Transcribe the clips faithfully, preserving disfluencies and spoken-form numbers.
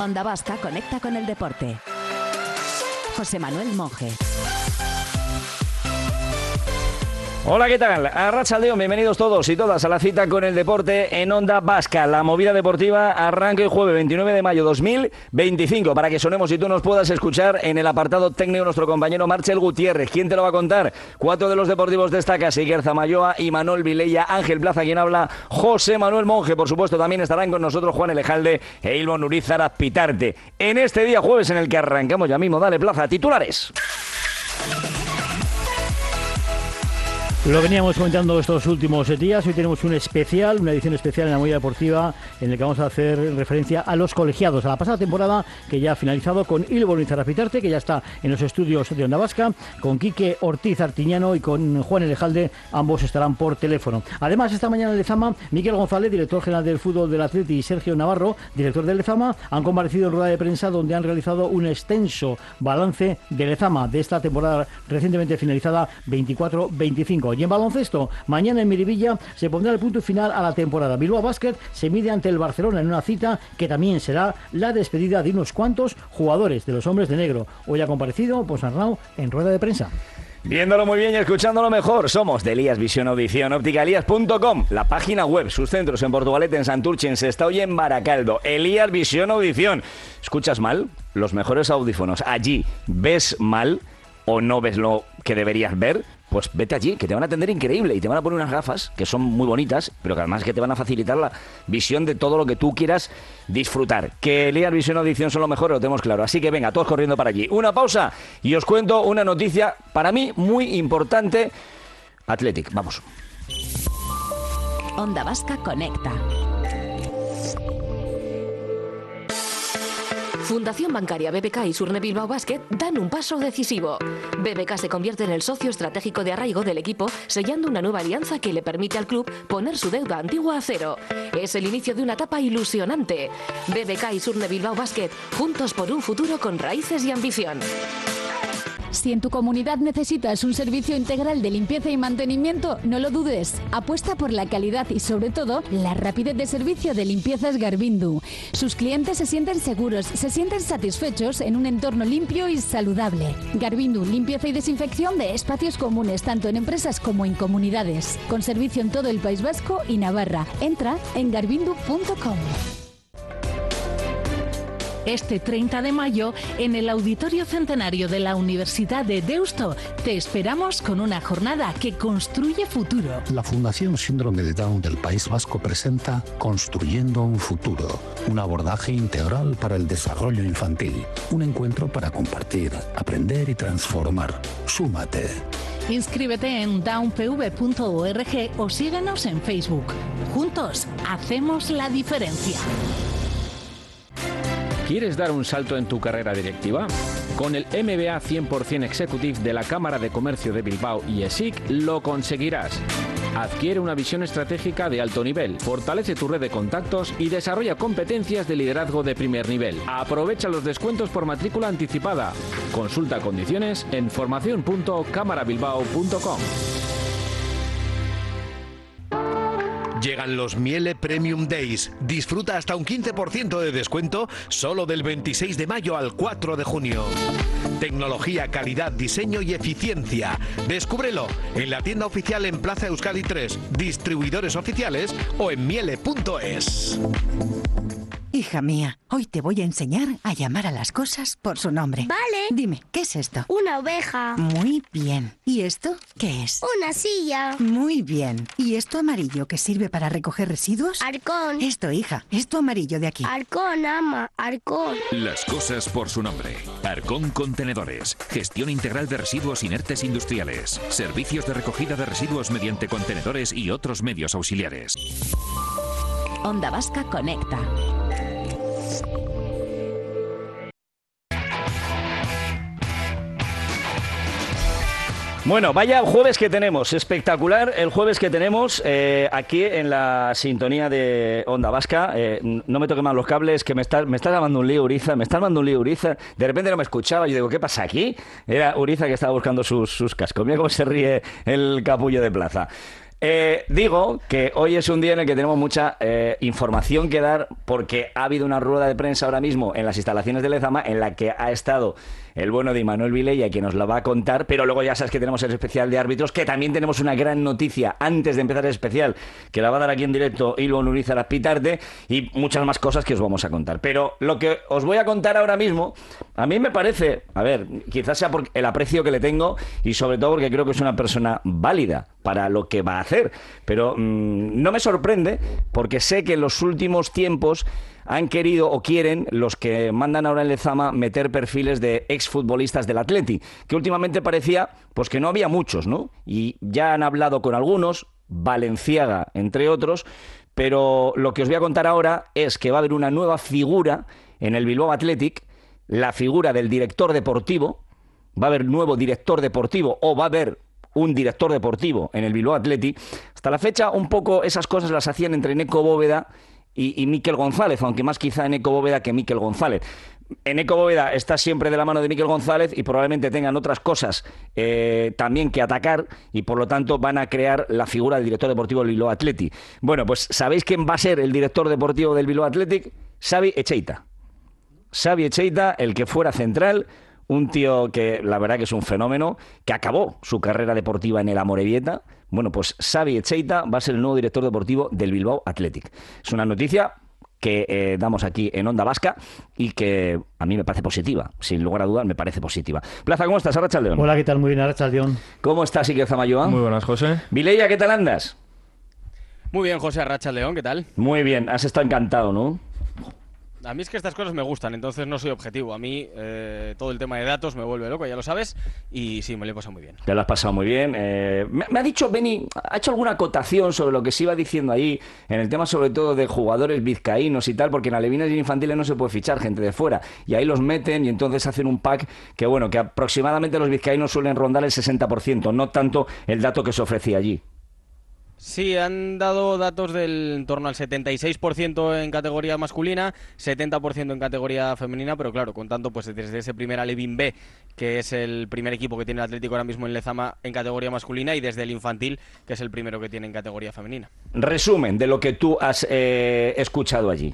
Onda Vasca conecta con el deporte. José Manuel Monje. Hola, ¿qué tal? Arratsaldeon, bienvenidos todos y todas a la cita con el deporte en Onda Vasca. La movida deportiva arranca el jueves veintinueve de mayo dos mil veinticinco para que sonemos y tú nos puedas escuchar en el apartado técnico nuestro compañero Marcel Gutiérrez. ¿Quién te lo va a contar? Cuatro de los deportivos destacados: Iker Zamayoa, Imanol Vilella, Ángel Plaza, quien habla, José Manuel Monje. Por supuesto, también estarán con nosotros Juan Elejalde e Ilmo Urizar Azpitarte. En este día jueves en el que arrancamos ya mismo. Dale, Plaza, titulares. Lo veníamos comentando estos últimos días. Hoy tenemos un especial, una edición especial en la movida deportiva, en el que vamos a hacer referencia a los colegiados, a la pasada temporada que ya ha finalizado, con Ilmo Urizar Azpitarte, que ya está en los estudios de Onda Vasca, con Quique Ortiz Artiñano y con Juan Elejalde. Ambos estarán por teléfono. Además, esta mañana en Lezama, Miquel González, director general del fútbol del Atleti, y Sergio Navarro, director del Lezama, han comparecido en rueda de prensa donde han realizado un extenso balance de Lezama de esta temporada recientemente finalizada veinticuatro veinticinco. Y en baloncesto, mañana en Miribilla se pondrá el punto final a la temporada. Bilbao Basket se mide ante el Barcelona en una cita que también será la despedida de unos cuantos jugadores de los hombres de negro. Hoy ha comparecido Ponsarnau en rueda de prensa. Viéndolo muy bien y escuchándolo mejor, somos de Elías Visión Audición, óptica elías punto com, la página web, sus centros en Portugalete, en Santurce, en Sestao y en Baracaldo. Elías Visión Audición. ¿Escuchas mal? Los mejores audífonos allí. ¿Ves mal o no ves lo que deberías ver? Pues vete allí, que te van a atender increíble y te van a poner unas gafas que son muy bonitas, pero que además que te van a facilitar la visión de todo lo que tú quieras disfrutar. Que Elías Visión Audición son lo mejor, lo tenemos claro. Así que venga, todos corriendo para allí. Una pausa y os cuento una noticia para mí muy importante. Athletic, vamos. Onda Vasca conecta. Fundación Bancaria B B K y Surne Bilbao Basket dan un paso decisivo. B B K se convierte en el socio estratégico de arraigo del equipo, sellando una nueva alianza que le permite al club poner su deuda antigua a cero. Es el inicio de una etapa ilusionante. B B K y Surne Bilbao Basket, juntos por un futuro con raíces y ambición. Si en tu comunidad necesitas un servicio integral de limpieza y mantenimiento, no lo dudes. Apuesta por la calidad y, sobre todo, la rapidez de servicio de Limpiezas Garbindu. Sus clientes se sienten seguros, se sienten satisfechos en un entorno limpio y saludable. Garbindu, limpieza y desinfección de espacios comunes, tanto en empresas como en comunidades. Con servicio en todo el País Vasco y Navarra. Entra en garbindu punto com. Este treinta de mayo, en el Auditorio Centenario de la Universidad de Deusto, te esperamos con una jornada que construye futuro. La Fundación Síndrome de Down del País Vasco presenta Construyendo un Futuro, un abordaje integral para el desarrollo infantil, un encuentro para compartir, aprender y transformar. Súmate. Inscríbete en down p v punto org o síguenos en Facebook. Juntos, hacemos la diferencia. ¿Quieres dar un salto en tu carrera directiva? Con el M B A cien por ciento Executive de la Cámara de Comercio de Bilbao y E S I C lo conseguirás. Adquiere una visión estratégica de alto nivel, fortalece tu red de contactos y desarrolla competencias de liderazgo de primer nivel. Aprovecha los descuentos por matrícula anticipada. Consulta condiciones en formación punto cámara bilbao punto com. Llegan los Miele Premium Days. Disfruta hasta un quince por ciento de descuento solo del veintiséis de mayo al cuatro de junio. Tecnología, calidad, diseño y eficiencia. Descúbrelo en la tienda oficial en Plaza Euskadi tres, distribuidores oficiales o en miele punto es. Hija mía, hoy te voy a enseñar a llamar a las cosas por su nombre. Vale. Dime, ¿qué es esto? Una oveja. Muy bien. ¿Y esto qué es? Una silla. Muy bien. ¿Y esto amarillo que sirve para recoger residuos? Arcón. Esto, hija, esto amarillo de aquí. Arcón, ama, Arcón. Las cosas por su nombre. Arcón Contenedores. Gestión integral de residuos inertes industriales. Servicios de recogida de residuos mediante contenedores y otros medios auxiliares. Onda Vasca conecta. Bueno, vaya jueves que tenemos, espectacular el jueves que tenemos eh, aquí en la sintonía de Onda Vasca. Eh, no me toque más los cables, que me está, me está llamando un lío Uriza, me está llamando un lío Uriza. De repente no me escuchaba, yo digo, ¿qué pasa aquí? Era Uriza que estaba buscando sus, sus cascos. Mira cómo se ríe el capullo de Plaza. Eh, digo que hoy es un día en el que tenemos mucha eh, información que dar porque ha habido una rueda de prensa ahora mismo en las instalaciones de Lezama en la que ha estado el bueno de Imanol Vilella, que nos la va a contar, pero luego ya sabes que tenemos el especial de árbitros, que también tenemos una gran noticia antes de empezar el especial, que la va a dar aquí en directo Ilvo Nurizar Azpitarte, y muchas más cosas que os vamos a contar. Pero lo que os voy a contar ahora mismo, a mí me parece, a ver, quizás sea por el aprecio que le tengo y sobre todo porque creo que es una persona válida para lo que va a hacer, pero mmm, no me sorprende porque sé que en los últimos tiempos han querido o quieren los que mandan ahora en Lezama meter perfiles de exfutbolistas del Atleti, que últimamente parecía pues que no había muchos, ¿no? Y ya han hablado con algunos, Valenciaga entre otros, pero lo que os voy a contar ahora es que va a haber una nueva figura en el Bilbao Athletic, la figura del director deportivo. Va a haber nuevo director deportivo o va a haber un director deportivo en el Bilbao Athletic. Hasta la fecha un poco esas cosas las hacían entre Neco Bóveda y, y Mikel González, aunque más quizá Neco Bóveda que Mikel González. Neco Bóveda está siempre de la mano de Mikel González y probablemente tengan otras cosas eh, también que atacar y por lo tanto van a crear la figura del director deportivo del Bilbao Athletic. Bueno, pues ¿sabéis quién va a ser el director deportivo del Bilbao Athletic? Xavi Echeita. Xavi Echeita, el que fuera central, un tío que la verdad que es un fenómeno, que acabó su carrera deportiva en el Amorebieta. Bueno, pues Xavi Echeita va a ser el nuevo director deportivo del Bilbao Athletic. Es una noticia que eh, damos aquí en Onda Vasca y que a mí me parece positiva, sin lugar a dudas me parece positiva. Plaza, ¿cómo estás? Arratsaldeon. Hola, ¿qué tal? Muy bien, Arratsaldeon. ¿Cómo estás, Iker Zamayoa? Muy buenas, José. Vilella, ¿qué tal andas? Muy bien, José, Arratsaldeon, ¿qué tal? Muy bien, has estado encantado, ¿no? A mí es que estas cosas me gustan, entonces no soy objetivo. A mí eh, todo el tema de datos me vuelve loco, ya lo sabes, y sí, me lo he pasado muy bien. Te lo has pasado muy bien. Eh, me, me ha dicho Beni, ha hecho alguna acotación sobre lo que se iba diciendo ahí, en el tema sobre todo de jugadores vizcaínos y tal, porque en alevines y infantiles no se puede fichar gente de fuera, y ahí los meten y entonces hacen un pack que, bueno, que aproximadamente los vizcaínos suelen rondar el sesenta por ciento, no tanto el dato que se ofrecía allí. Sí, han dado datos del en torno al setenta y seis por ciento en categoría masculina, setenta por ciento en categoría femenina, pero claro, contando pues desde ese primer Alevín B, que es el primer equipo que tiene el Atlético ahora mismo en Lezama en categoría masculina, y desde el infantil, que es el primero que tiene en categoría femenina. Resumen de lo que tú has eh, escuchado allí.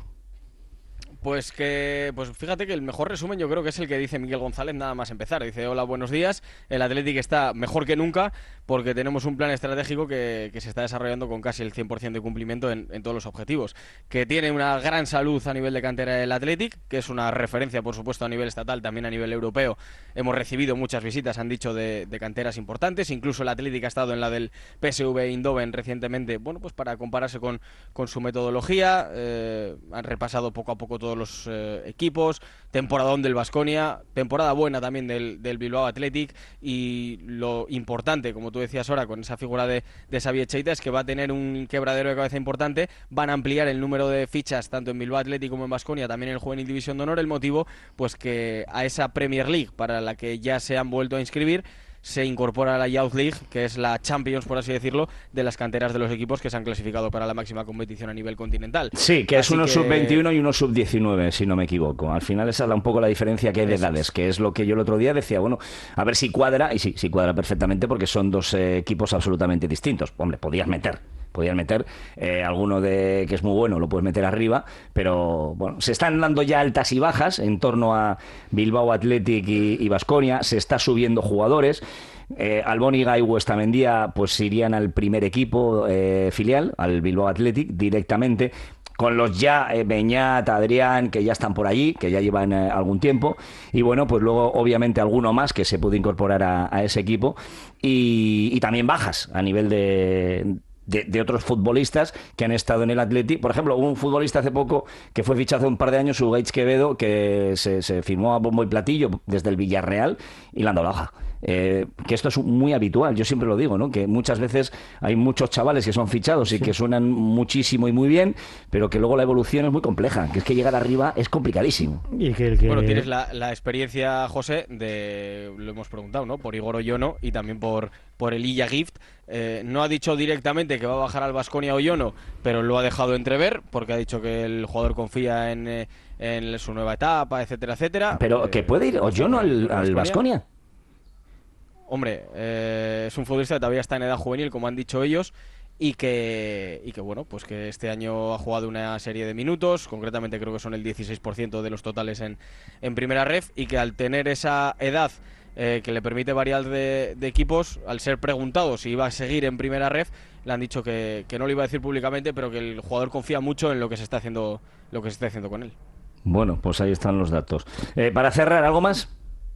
Pues que, pues fíjate que el mejor resumen yo creo que es el que dice Mikel González nada más empezar. Dice: hola, buenos días, el Athletic está mejor que nunca porque tenemos un plan estratégico que, que se está desarrollando con casi el cien por ciento de cumplimiento en, en todos los objetivos. Que tiene una gran salud a nivel de cantera el Athletic, que es una referencia por supuesto a nivel estatal, también a nivel europeo. Hemos recibido muchas visitas, han dicho, de, de canteras importantes, incluso el Athletic ha estado en la del P S V Eindhoven recientemente, bueno, pues para compararse con, con su metodología. Eh, han repasado poco a poco todo los eh, equipos, temporadón del Baskonia, temporada buena también del, del Bilbao Athletic, y lo importante, como tú decías ahora, con esa figura de, de Xavi Echeita, es que va a tener un quebradero de cabeza importante. Van a ampliar el número de fichas tanto en Bilbao Athletic como en Baskonia, también en el Juvenil División de Honor. El motivo, pues que a esa Premier League para la que ya se han vuelto a inscribir se incorpora la Youth League, que es la Champions, por así decirlo, de las canteras de los equipos que se han clasificado para la máxima competición a nivel continental. Sí, que Así es uno que... sub veintiuno y uno sub diecinueve, si no me equivoco. Al final esa es un poco la diferencia que hay de Eso edades, es. que es lo que yo el otro día decía, bueno, a ver si cuadra, y sí, sí cuadra perfectamente porque son dos eh, equipos absolutamente distintos. Hombre, podías meter... Podían meter eh, alguno de que es muy bueno, lo puedes meter arriba, pero bueno, se están dando ya altas y bajas en torno a Bilbao Athletic y Baskonia, se está subiendo jugadores. Eh, Albóniga y Huestamendía pues irían al primer equipo eh, filial, al Bilbao Athletic directamente, con los ya eh, Beñat, Adrián, que ya están por allí, que ya llevan eh, algún tiempo, y bueno, pues luego obviamente alguno más que se puede incorporar a, a ese equipo, y, y también bajas a nivel de... De, de otros futbolistas que han estado en el Athletic. Por ejemplo, hubo un futbolista hace poco que fue fichado hace un par de años, Ugaich Quevedo, que se, se firmó a bombo y platillo desde el Villarreal y le han dado la hoja. Eh, que esto es muy habitual, yo siempre lo digo, ¿no? Que muchas veces hay muchos chavales que son fichados y sí. que suenan muchísimo y muy bien, pero que luego la evolución es muy compleja, que es que llegar arriba es complicadísimo. Y que el que... Bueno, tienes la, la experiencia, José, de, lo hemos preguntado, ¿no? Por Igor Oyono y también por, por el Illa Gift. Eh, no ha dicho directamente que va a bajar al Baskonia Oyono, pero lo ha dejado entrever, porque ha dicho que el jugador confía en, eh, en su nueva etapa, etcétera, etcétera. Pero eh, que puede ir Oyono al, al Baskonia. Hombre, eh, es un futbolista que todavía está en edad juvenil, como han dicho ellos, y que, y que bueno, pues que este año ha jugado una serie de minutos, concretamente creo que son el dieciséis por ciento de los totales en, en primera ref, y que al tener esa edad eh, que le permite variar de, de equipos, al ser preguntado si iba a seguir en primera ref, le han dicho que, que no lo iba a decir públicamente, pero que el jugador confía mucho en lo que se está haciendo, lo que se está haciendo con él. Bueno, pues ahí están los datos. Eh, para cerrar, ¿algo más?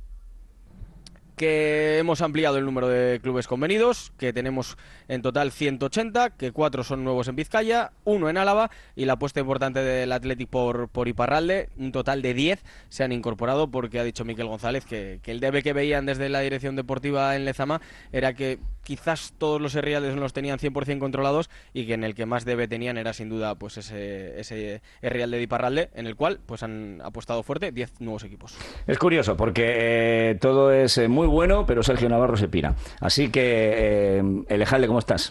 Que hemos ampliado el número de clubes convenidos, que tenemos en total ciento ochenta, que cuatro son nuevos en Vizcaya, uno en Álava, y la apuesta importante del Athletic por, por Iparralde, un total de diez se han incorporado, porque ha dicho Miquel González que, que el debe que veían desde la dirección deportiva en Lezama era que quizás todos los herrialdes no los tenían cien por ciento controlados, y que en el que más debe tenían era sin duda pues ese, ese herrialde de Iparralde, en el cual pues han apostado fuerte diez nuevos equipos. Es curioso porque eh, todo es eh, muy bueno, pero Sergio Navarro se pira. Así que, eh, Elejalde, ¿cómo estás?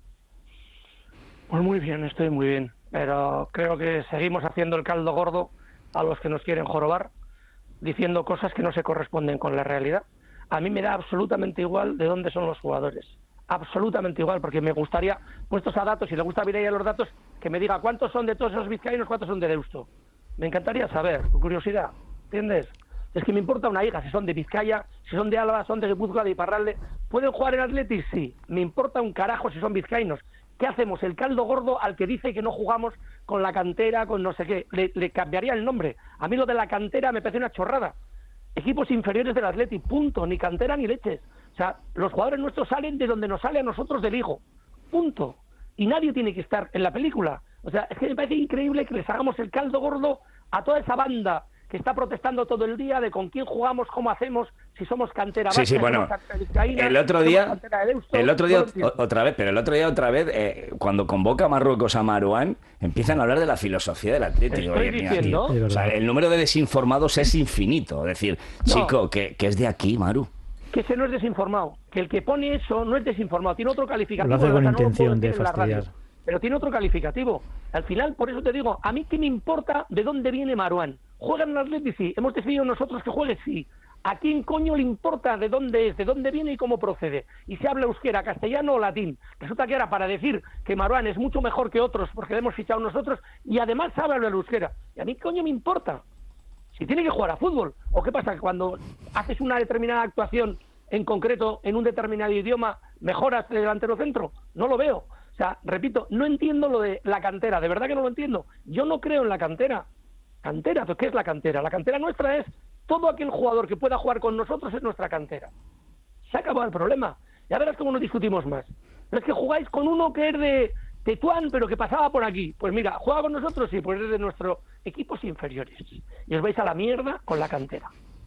Pues muy bien, estoy muy bien. Pero creo que seguimos haciendo el caldo gordo a los que nos quieren jorobar, diciendo cosas que no se corresponden con la realidad. A mí me da absolutamente igual de dónde son los jugadores. Absolutamente igual, porque me gustaría, puestos a datos, si le gusta a Mireia los datos, que me diga cuántos son de todos esos vizcaínos, cuántos son de Deusto. Me encantaría saber, con curiosidad, ¿entiendes? Es que me importa una hija si son de Vizcaya, si son de Álava, son de Guipúzcoa, de Iparralde. ¿Pueden jugar en Athletic? Sí. Me importa un carajo si son vizcaínos. ¿Qué hacemos? El caldo gordo al que dice que no jugamos con la cantera, con no sé qué. Le, le cambiaría el nombre. A mí lo de la cantera me parece una chorrada. Equipos inferiores del Athletic, punto. Ni cantera ni leches. O sea, los jugadores nuestros salen de donde nos sale a nosotros del higo. Punto. Y nadie tiene que estar en la película. O sea, es que me parece increíble que les hagamos el caldo gordo a toda esa banda que está protestando todo el día de con quién jugamos, cómo hacemos, si somos cantera vasca, sí, sí, bueno, vizcaína, el otro día, de Deusto, el otro día no o, otra vez, pero el otro día otra vez, eh, cuando convoca Marruecos a Marouane, empiezan a hablar de la filosofía del Atlético. Estoy diciendo, o sea, el número de desinformados es infinito. Es decir, no, chico, que, que es de aquí, Maru. Que ese no es desinformado, que el que pone eso no es desinformado, tiene otro calificativo. Lo hace con o sea, intención no de fastidiar. Pero tiene otro calificativo. Al final, por eso te digo, a mí qué me importa de dónde viene Marouane. ¿Juega en el Athletic? Sí. ¿Hemos decidido nosotros que juegue? Sí. ¿A quién coño le importa de dónde es, de dónde viene y cómo procede? Y si habla euskera, castellano o latín. Resulta que era para decir que Marouane es mucho mejor que otros porque le hemos fichado nosotros y además sabe hablar euskera. ¿Y a mí qué coño me importa? Si tiene que jugar a fútbol. ¿O qué pasa? Que cuando haces una determinada actuación en concreto en un determinado idioma, ¿mejoras el delantero centro? No lo veo. O sea, repito, no entiendo lo de la cantera, de verdad que no lo entiendo. Yo no creo en la cantera. ¿Cantera? ¿Qué es la cantera? La cantera nuestra es todo aquel jugador que pueda jugar con nosotros es nuestra cantera. Se acabó el problema. Ya verás cómo no discutimos más. Pero es que jugáis con uno que es de Tetuán, pero que pasaba por aquí. Pues mira, ¿juega con nosotros? Sí, pues es de nuestros equipos inferiores. Y os vais a la mierda con la cantera.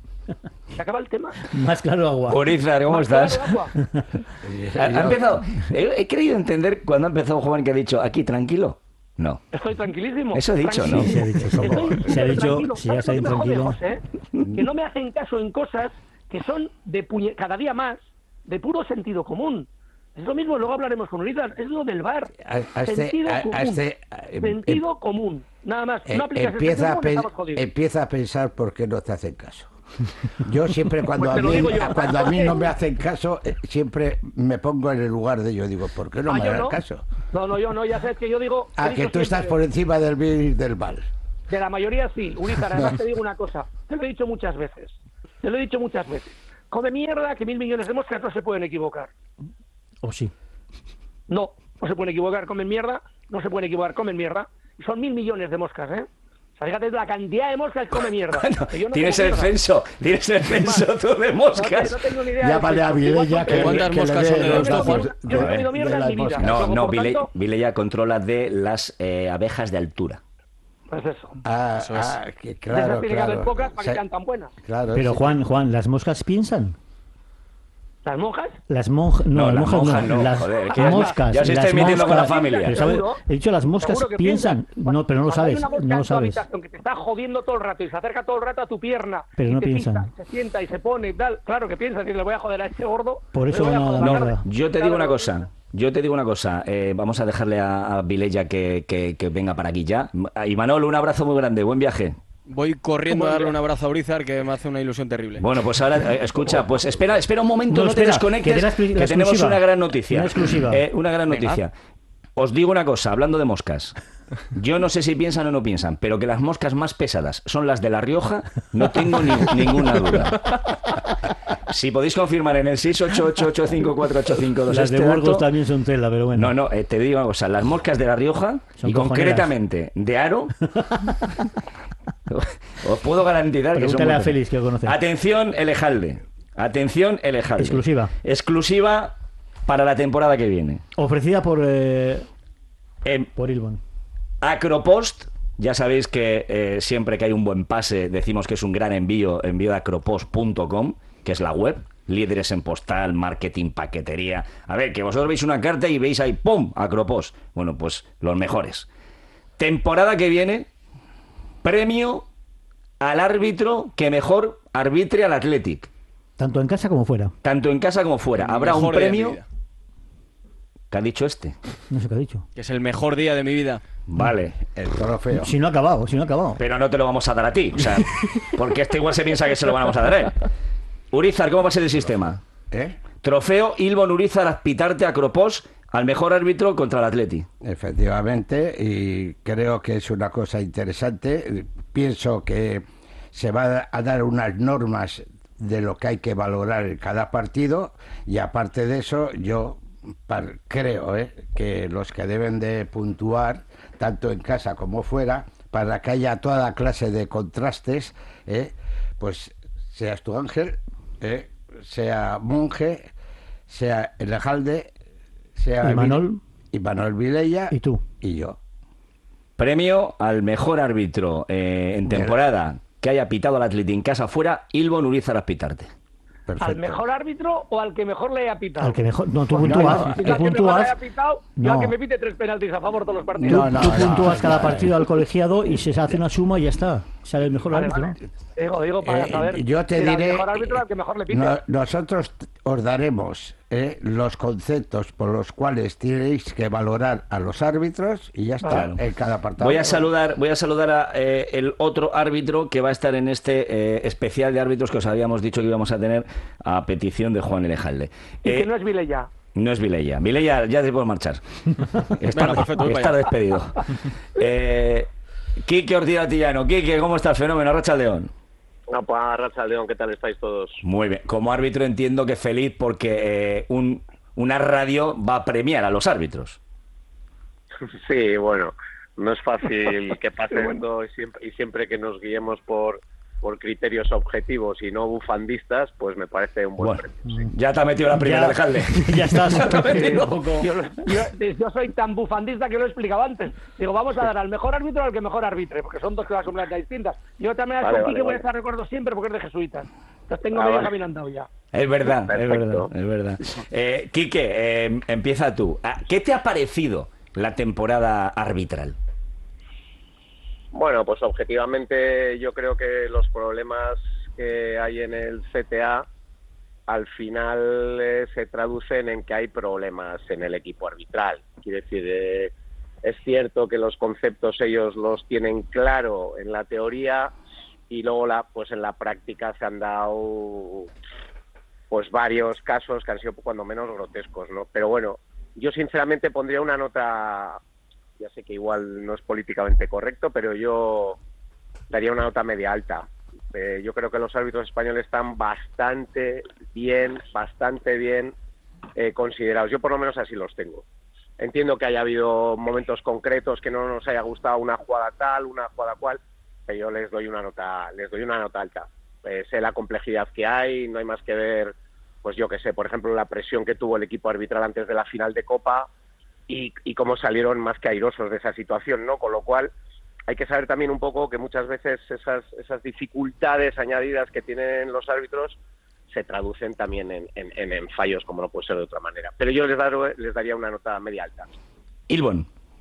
Se acaba el tema. Más claro agua. Urizar, ¿cómo Más estás? claro agua. ha, ha empezado. He, he querido entender cuando ha empezado un joven que ha dicho aquí, tranquilo. No. Estoy tranquilísimo. Eso he dicho, ¿no? Sí, se ha dicho. Estoy Se ha dicho, tranquilo. si ya ¿Sabes está lo que me tranquilo. jode, José? Que no me hacen caso en cosas que son de puñe... cada día más de puro sentido común. Es lo mismo, luego hablaremos con Urizar, es lo del V A R. A, a este, sentido a, común. a este, eh, sentido eh, común. Nada más. eh, No aplicas empieza, el a sentido común, pen- estamos jodidos. empieza a pensar por qué no te hacen caso. Yo siempre cuando, Pues a te lo mí, digo yo. cuando a mí no me hacen caso, eh, siempre me pongo en el lugar de ellos. Digo, ¿por qué no Ah, me yo dan no. caso? No, no, yo no, ya sabes que yo digo... Ah, he que dicho tú estás siempre- por encima del bien y del mal. De la mayoría sí, Urizar, además te digo una cosa, te lo he dicho muchas veces, te lo he dicho muchas veces. Come mierda que mil millones de moscas no se pueden equivocar. O sí. No, no se pueden equivocar, comen mierda, no se pueden equivocar, comen mierda. Y son mil millones de moscas, ¿eh? O sea, fíjate la cantidad de moscas que come mierda. Bueno, Que yo no tienes como el mierda. censo, tienes el censo tú de moscas. No, no tengo ni idea Llámale de a eso. Vilella que, ¿Cuántas que le moscas dé son de los los datos ojos? de, Yo no he comido de mierda en las mi vida. moscas. No, Luego, no, por Vile- tanto- Vilella controla de las eh, abejas de altura. Pues eso. Ah, Eso es. ah, que De esas claro, tiene que haber claro. pocas para que Sí, sean tan buenas. claro, Pero sí. Juan, Juan, ¿las moscas piensan? ¿Las monjas? Las monjas, no, No, las las monjas monjas no, no, las joder, que moscas. ya os las estáis metiendo con la moscas. familia. Pero, ¿sabes? Seguro. He dicho las moscas Seguro que piensan, no, pero no lo Cuando hay sabes, una mosca no en lo tu sabes. habitación que te está jodiendo todo el rato y se acerca todo el rato a tu pierna, Pero y no te piensan. pisa, se sienta y se pone y tal, claro que piensa, le voy a joder a este gordo. Por eso le voy van a joder la tarde. mierda. Yo te Claro, digo una no, cosa, yo te digo una cosa, eh, vamos a dejarle a, a Vilella que, que, que venga para aquí ya. Y Manolo, un abrazo muy grande, buen viaje. Voy corriendo a darle un abrazo a Urizar, que me hace una ilusión terrible. Bueno, pues ahora, eh, escucha, pues espera, espera un momento, No, no, espera, te desconectes, que dé la exclu- que la tenemos exclusiva. una gran noticia. Una exclusiva. Eh, una gran Venga. noticia. Os digo una cosa, hablando de moscas. Yo no sé si piensan o no piensan, pero que las moscas más pesadas son las de La Rioja, no tengo ni, ninguna duda. Si podéis confirmar en el seis ocho ocho ocho cinco cuatro ocho cinco dos Las de este Burgos dato. también son tela, pero bueno. No, no, eh, te digo una cosa, las moscas de La Rioja, Son y cojoneras. concretamente de Aro, os puedo garantizar que son Pregúntale muy a pesadas. Félix, que lo conoce. Atención, Elejalde. Atención, Elejalde. Exclusiva. Exclusiva para la temporada que viene. Ofrecida por, eh, Em, por Ilbon. Acropost, ya sabéis que eh, siempre que hay un buen pase decimos que es un gran envío, envío de acropost punto com, que es la web, líderes en postal, marketing, paquetería. A ver, que vosotros veis una carta y veis ahí, ¡pum!, Acropost. Bueno, pues los mejores. Temporada que viene, premio al árbitro que mejor arbitre al Athletic. Tanto en casa como fuera. Tanto en casa como fuera. Habrá un Mejor día de mi premio... vida. ¿Qué ha dicho este? No sé qué ha dicho. Que es el mejor día de mi vida. Vale. El trofeo. Si no ha acabado, si no ha acabado. Pero no te lo vamos a dar a ti, o sea, porque este igual se piensa que se lo vamos a dar a él. Urizar, ¿cómo va a ser el sistema? ¿Eh? Trofeo Ilbon Urizar Azpitarte Acropost al mejor árbitro contra el Atleti. Efectivamente, y creo que es una cosa interesante. Pienso que se va a dar unas normas de lo que hay que valorar en cada partido, y aparte de eso, yo par- creo ¿eh? que los que deben de puntuar, tanto en casa como fuera, para que haya toda clase de contrastes, ¿eh? pues seas tú Ángel, ¿eh? sea Monje, sea Elejalde, sea Imanol. Imanol Vilella y tú y yo. Premio al mejor árbitro eh, en temporada que haya pitado al Atleti en casa fuera, Ilbon Urizar Azpitarte. ¿Al mejor árbitro o al que mejor le haya pitado? Al que mejor. No, tú Pues puntúas. no, tú no, al que mejor le puntúas. haya pitado, yo No. al que me pite tres penaltis a favor todos los Tú, partidos. tú puntúas cada partido al colegiado y se hace una suma y ya está. Sale el mejor Vale, árbitro. vale. Digo, digo, para Eh, saber. yo te si era diré- el mejor árbitro al que mejor le pite. No- nosotros t- os daremos eh, los conceptos por los cuales tenéis que valorar a los árbitros y ya está, Claro. en cada apartado. Voy a saludar, voy a saludar a eh, el otro árbitro que va a estar en este eh, especial de árbitros que os habíamos dicho que íbamos a tener a petición de Juan Elejalde. Y Eh, que no es Vilella. No es Vilella. Vilella, ya te puedes marchar. Está, Venga, perfecto, voy está para allá. despedido. Eh, Quique Ortiz Atillano. Quique, ¿cómo está el fenómeno? Racha León. No, pues Racha León, ¿qué tal estáis todos? Muy bien. Como árbitro entiendo que feliz porque eh, un, una radio va a premiar a los árbitros. Sí, bueno, no es fácil que pase esto y siempre, y siempre que nos guiemos por, por criterios objetivos y no bufandistas, pues me parece un buen Bueno, premio. ya te ha metido la primera, Ya- alcalde. ya estás. Ya te ha metido. Yo, yo- yo soy tan bufandista que lo he explicado antes. Digo, vamos a dar al mejor árbitro al que mejor arbitre, porque son dos cosas completamente distintas. Yo también Vale, con vale, Quique voy a vale. estar recuerdo siempre porque es de jesuitas. Entonces tengo Ah, medio vale. camino andado ya. Es verdad, es Perfecto. verdad, es verdad. Eh, Quique, eh, empieza tú. Ah, ¿Qué te ha parecido la temporada arbitral? Bueno, pues objetivamente yo creo que los problemas que hay en el C T A al final eh, se traducen en que hay problemas en el equipo arbitral. Quiere decir, eh, es cierto que los conceptos ellos los tienen claro en la teoría y luego la, pues en la práctica se han dado pues varios casos que han sido cuando menos grotescos, ¿no? Pero bueno, yo sinceramente pondría una nota, ya sé que igual no es políticamente correcto, pero yo daría una nota media alta. Eh, yo creo que los árbitros españoles están bastante bien, bastante bien eh, considerados. Yo por lo menos así los tengo. Entiendo que haya habido momentos concretos que no nos haya gustado una jugada tal, una jugada cual, pero yo les doy una nota, les doy una nota alta. Eh, sé la complejidad que hay, no hay más que ver, pues yo que sé, por ejemplo, la presión que tuvo el equipo arbitral antes de la final de Copa y, y cómo salieron más que airosos de esa situación, ¿no? Con lo cual hay que saber también un poco que muchas veces esas, esas dificultades añadidas que tienen los árbitros se traducen también en, en, en, en fallos, como no puede ser de otra manera. Pero yo les, dar, les daría una nota media alta. Ilbon,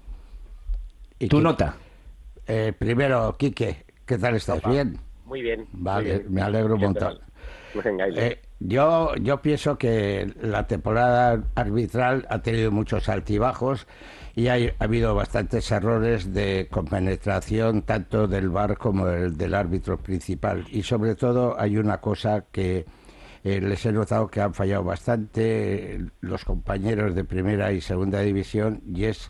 ¿Y tu Quique? nota. Eh, primero, Quique, ¿qué tal estás? Opa. ¿Bien? Muy bien. Vale, muy bien. me alegro un Siempre. montón. Venga, Ilse. Eh, yo, yo pienso que la temporada arbitral ha tenido muchos altibajos y hay, ha habido bastantes errores de compenetración tanto del V A R como del, del árbitro principal. Y sobre todo hay una cosa que eh, les he notado que han fallado bastante eh, los compañeros de primera y segunda división, y es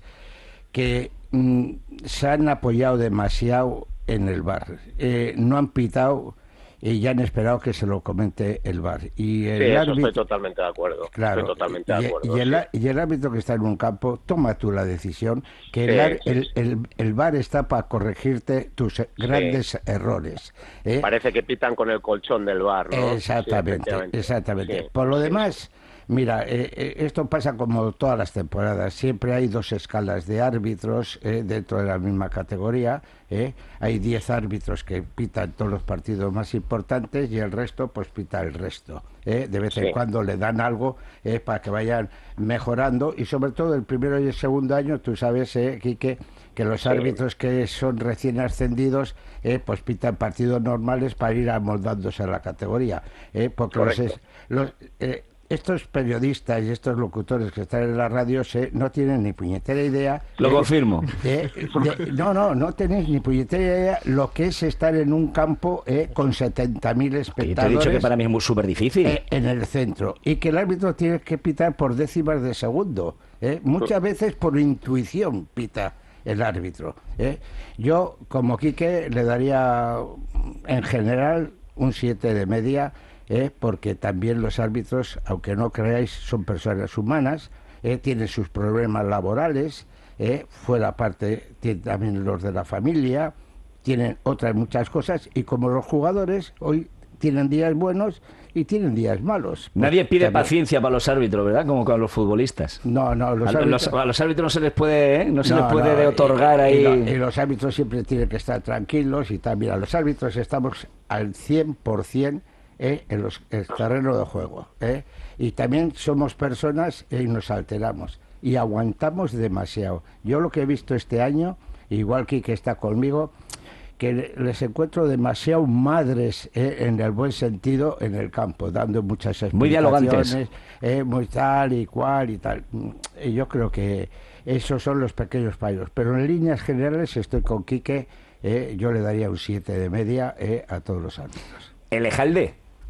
que mm, se han apoyado demasiado en el V A R. Eh, no han pitado y ya han esperado que se lo comente el V A R. Y el sí, eso árbitro, estoy totalmente de acuerdo. claro, estoy totalmente y, de acuerdo. y, el, sí. y el árbitro que está en un campo, toma tú la decisión, que el, Sí, ar- sí, el, sí. el, el V A R está para corregirte tus eh, grandes errores. ¿eh? Parece que pitan con el colchón del bar, ¿no? Exactamente, Sí, efectivamente. exactamente. Sí, Por lo sí, demás, mira, eh, eh, esto pasa como todas las temporadas. Siempre hay dos escalas de árbitros eh, dentro de la misma categoría. eh. Hay diez árbitros que pitan todos los partidos más importantes y el resto, pues pita el resto. eh. De vez en Sí. cuando le dan algo eh, para que vayan mejorando, y sobre todo el primero y el segundo año, tú sabes, eh, Quique, que los Sí. árbitros que son recién ascendidos eh, pues pitan partidos normales para ir amoldándose a la categoría, eh, porque los, Correcto. es- los, eh, estos periodistas y estos locutores que están en la radio se, no tienen ni puñetera idea. Lo eh, confirmo. eh, de- no, no, no tenéis ni puñetera idea lo que es estar en un campo eh, con setenta mil Yo espectadores. te he dicho que para mí es muy súper difícil. Eh, en el centro, y que el árbitro tiene que pitar por décimas de segundo, ¿eh? Muchas veces por intuición pita el árbitro, ¿eh? Yo, como Quique, le daría en general un siete de media, ¿eh? Porque también los árbitros, aunque no creáis, son personas humanas, ¿eh? Tienen sus problemas laborales, ¿eh? Fuera parte, tienen también los de la familia, tienen otras muchas cosas, y como los jugadores hoy tienen días buenos y tienen días malos. Nadie Pues pide también- paciencia para los árbitros, ¿verdad? Como con los futbolistas. No, no, los a, árbitros... los, a los árbitros no se les puede, ¿eh? no se No, les puede no, de otorgar y, ahí. y lo- y los árbitros siempre tienen que estar tranquilos y tal. Mira, los árbitros estamos al cien por ciento eh, en los, el terreno de juego. eh, Y también somos personas eh, y nos alteramos. Y aguantamos demasiado. Yo lo que he visto este año, igual que está conmigo, que les encuentro demasiado madres eh, en el buen sentido en el campo, dando muchas Muy dialogantes. explicaciones, eh, muy tal y cual y tal. Y yo creo que esos son los pequeños fallos, pero en líneas generales estoy con Quique, eh, yo le daría un siete de media eh, a todos los árbitros. ¿El Ejalde?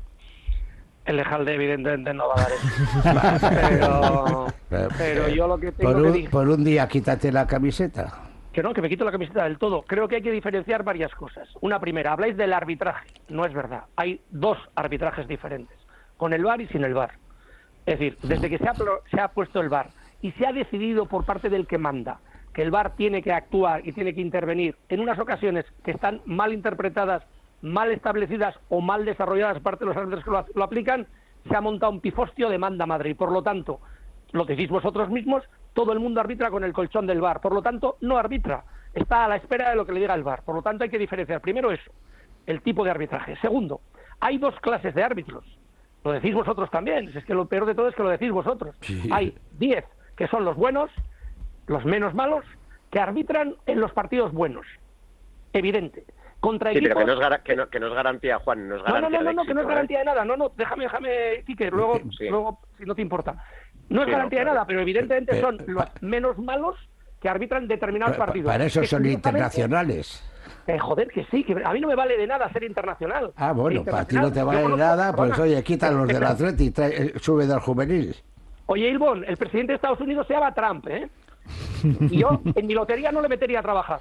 El Ejalde evidentemente no va a dar eso. pero, pero yo lo que tengo por que un, decir... por un día quítate la camiseta. Que no, que me quito la camiseta del todo. Creo que hay que diferenciar varias cosas. Una primera, habláis del arbitraje. No es verdad. Hay dos arbitrajes diferentes, con el V A R y sin el V A R. Es decir, desde que se ha, se ha puesto el V A R y se ha decidido por parte del que manda que el V A R tiene que actuar y tiene que intervenir en unas ocasiones que están mal interpretadas, mal establecidas o mal desarrolladas por parte de los árbitros que lo, lo aplican, se ha montado un pifostio de manda madre. Y por lo tanto, lo decís vosotros mismos, todo el mundo arbitra con el colchón del V A R. Por lo tanto, no arbitra. Está a la espera de lo que le diga el V A R. Por lo tanto, hay que diferenciar. Primero eso, el tipo de arbitraje. Segundo, hay dos clases de árbitros. Lo decís vosotros también. Es que lo peor de todo es que lo decís vosotros. Sí. Hay diez que son los buenos, los menos malos, que arbitran en los partidos buenos. Evidente. Contra Sí, pero equipos... que no, es gar- que, no, que no es garantía, Juan, no es No, garantía no, no, no, de no, que no es éxito, ¿eh? garantía de nada. No, no, déjame, déjame, Quique, luego, Sí. luego, si no te importa. No es Sí, no, garantía de claro. nada, pero evidentemente Pero- son los menos malos que arbitran determinados Pa- partidos. Para eso Que son curiosamente- internacionales. Eh, joder, que sí, que a mí no me vale de nada ser internacional. Ah, bueno, Que para ti no te internacional, vale yo conozco- nada, pues perdona. oye, quítalos del Atleti y trae- eh, sube del juvenil. Oye, Ilbón, el presidente de Estados Unidos se llama Trump, ¿eh? Y yo en mi lotería no le metería a trabajar.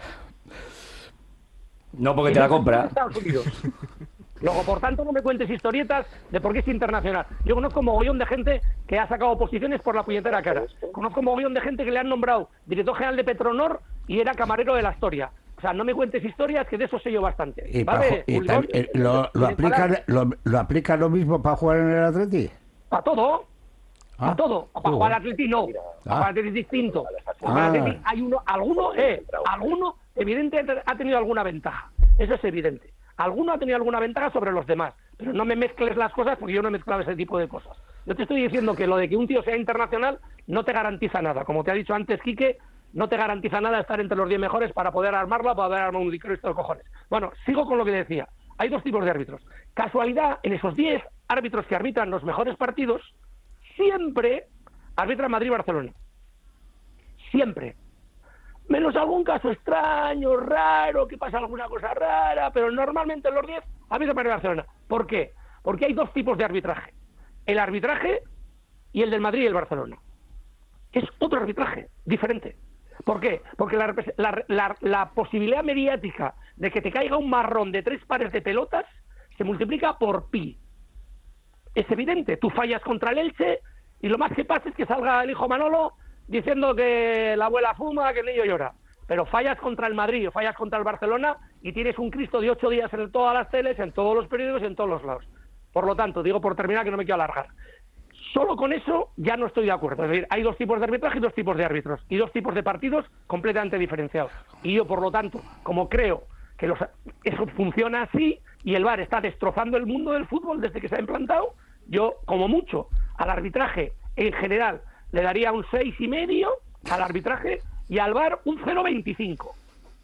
No, porque Y te la no, compra. de Estados Unidos. Luego, por tanto, no me cuentes historietas de por qué es internacional. Yo conozco mogollón de gente que ha sacado oposiciones por la puñetera cara. Conozco mogollón de gente que le han nombrado director general de Petronor y era camarero de la Historia. O sea, no me cuentes historias, que de eso sé yo bastante. Y, pa- ¿Vale? y Ulrich? tam- eh, lo, lo, aplican, lo, lo aplica lo mismo para jugar en el Atleti. ¿Para todo? Ah, ¿Para todo? Para jugar al Atleti no. Para jugar al Atleti es distinto. Para jugar al Ah. Atleti hay uno, alguno, eh, alguno evidentemente ha tenido alguna ventaja. Eso es evidente. Alguno ha tenido alguna ventaja sobre los demás. Pero no me mezcles las cosas porque yo no he mezclado ese tipo de cosas. Yo te estoy diciendo que lo de que un tío sea internacional no te garantiza nada. Como te ha dicho antes Quique, no te garantiza nada estar entre los diez mejores para poder armarla, para poder armar un Cristo de cojones. Bueno, sigo con lo que decía. Hay dos tipos de árbitros. Casualidad, en esos diez árbitros que arbitran los mejores partidos, siempre arbitra Madrid-Barcelona. Siempre. Menos algún caso extraño, raro, que pasa alguna cosa rara, pero normalmente en los diez arbitra Madrid-Barcelona. ¿Por qué? Porque hay dos tipos de arbitraje. El arbitraje y el del Madrid y el Barcelona. Es otro arbitraje, diferente. ¿Por qué? Porque la, la, la, la posibilidad mediática de que te caiga un marrón de tres pares de pelotas se multiplica por pi. Es evidente, tú fallas contra el Elche y lo más que pasa es que salga el hijo Manolo diciendo que la abuela fuma, que el niño llora. Pero fallas contra el Madrid o fallas contra el Barcelona y tienes un Cristo de ocho días en todas las teles, en todos los periódicos y en todos los lados. Por lo tanto, digo por terminar que no me quiero alargar. Solo con eso ya no estoy de acuerdo. Es decir, hay dos tipos de arbitraje y dos tipos de árbitros. Y dos tipos de partidos completamente diferenciados. Y yo, por lo tanto, como creo que los, eso funciona así y el V A R está destrozando el mundo del fútbol desde que se ha implantado, yo, como mucho, al arbitraje en general le daría un seis y medio al arbitraje y al V A R un cero coma veinticinco.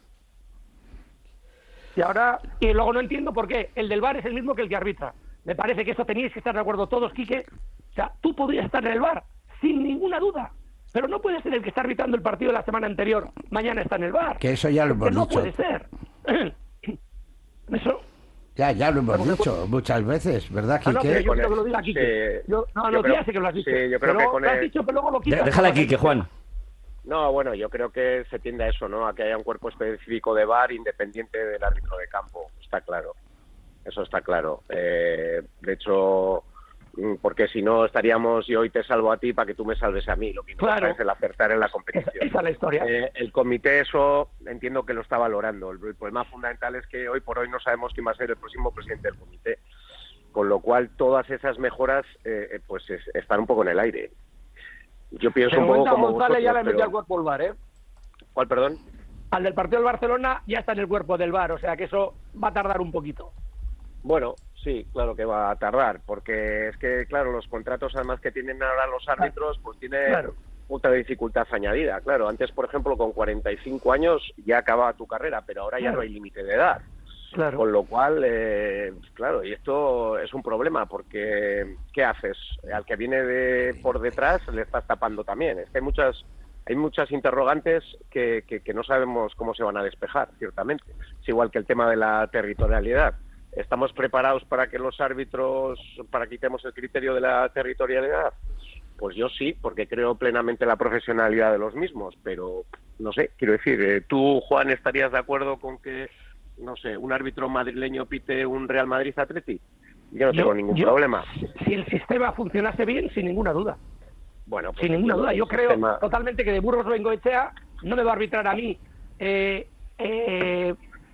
Y ahora, y luego no entiendo por qué el del V A R es el mismo que el que arbitra. Me parece que eso teníais que estar de acuerdo todos, Quique. O sea, tú podrías estar en el V A R sin ninguna duda, pero no puede ser el que está arbitrando el partido de la semana anterior, mañana está en el V A R. Que eso ya lo hemos no dicho. No puede ser. Eso... Ya, ya lo hemos dicho muchas veces, ¿verdad, Quique? No, no, pero yo quiero que lo diga Quique. Yo, no, no, ya sé que lo has dicho. Sí, yo creo pero que con lo has el... dicho, pero luego lo quitas. Déjala aquí, que Juan. No, bueno, yo creo que se tiende a eso, ¿no? A que haya un cuerpo específico de V A R independiente del árbitro de campo. Está claro. Eso está claro. Eh, de hecho, porque si no estaríamos, yo hoy te salvo a ti para que tú me salves a mí. Lo que importa Claro. es el acertar en la competición. Esa, esa es la historia. Eh, el comité eso entiendo que lo está valorando. El, el problema fundamental es que hoy por hoy no sabemos quién va a ser el próximo presidente del comité. Con lo cual todas esas mejoras eh, pues es, están un poco en el aire. Yo pienso Pero un poco Wenda como González ya le vosotros, metió al pero... cuerpo el V A R, ¿eh? ¿Cuál, perdón? Al del partido del Barcelona ya está en el cuerpo del V A R, o sea que eso va a tardar un poquito. Bueno, sí, claro que va a tardar, porque es que, claro, los contratos además que tienen ahora los árbitros, pues tiene Claro. otra dificultad añadida. Claro, antes, por ejemplo, con cuarenta y cinco años ya acababa tu carrera, pero ahora ya Claro. no hay límite de edad. Claro. Con lo cual, eh, claro, y esto es un problema, porque ¿qué haces? Al que viene de por detrás le estás tapando también. Es que hay muchas hay muchas interrogantes que, que, que no sabemos cómo se van a despejar, ciertamente. Es igual que el tema de la territorialidad. ¿Estamos preparados para que los árbitros, para que quitemos el criterio de la territorialidad? Pues yo sí, porque creo plenamente en la profesionalidad de los mismos, pero no sé, quiero decir, eh, ¿tú, Juan, estarías de acuerdo con que, no sé, un árbitro madrileño pite un Real Madrid-Atleti? Yo no tengo Yo- ningún yo- problema. Si el sistema funcionase bien, sin ninguna duda. Bueno, pues Sin ninguna yo- duda. Yo el creo sistema- totalmente que de Burgos Bengoechea no me va a arbitrar a mí eh, eh,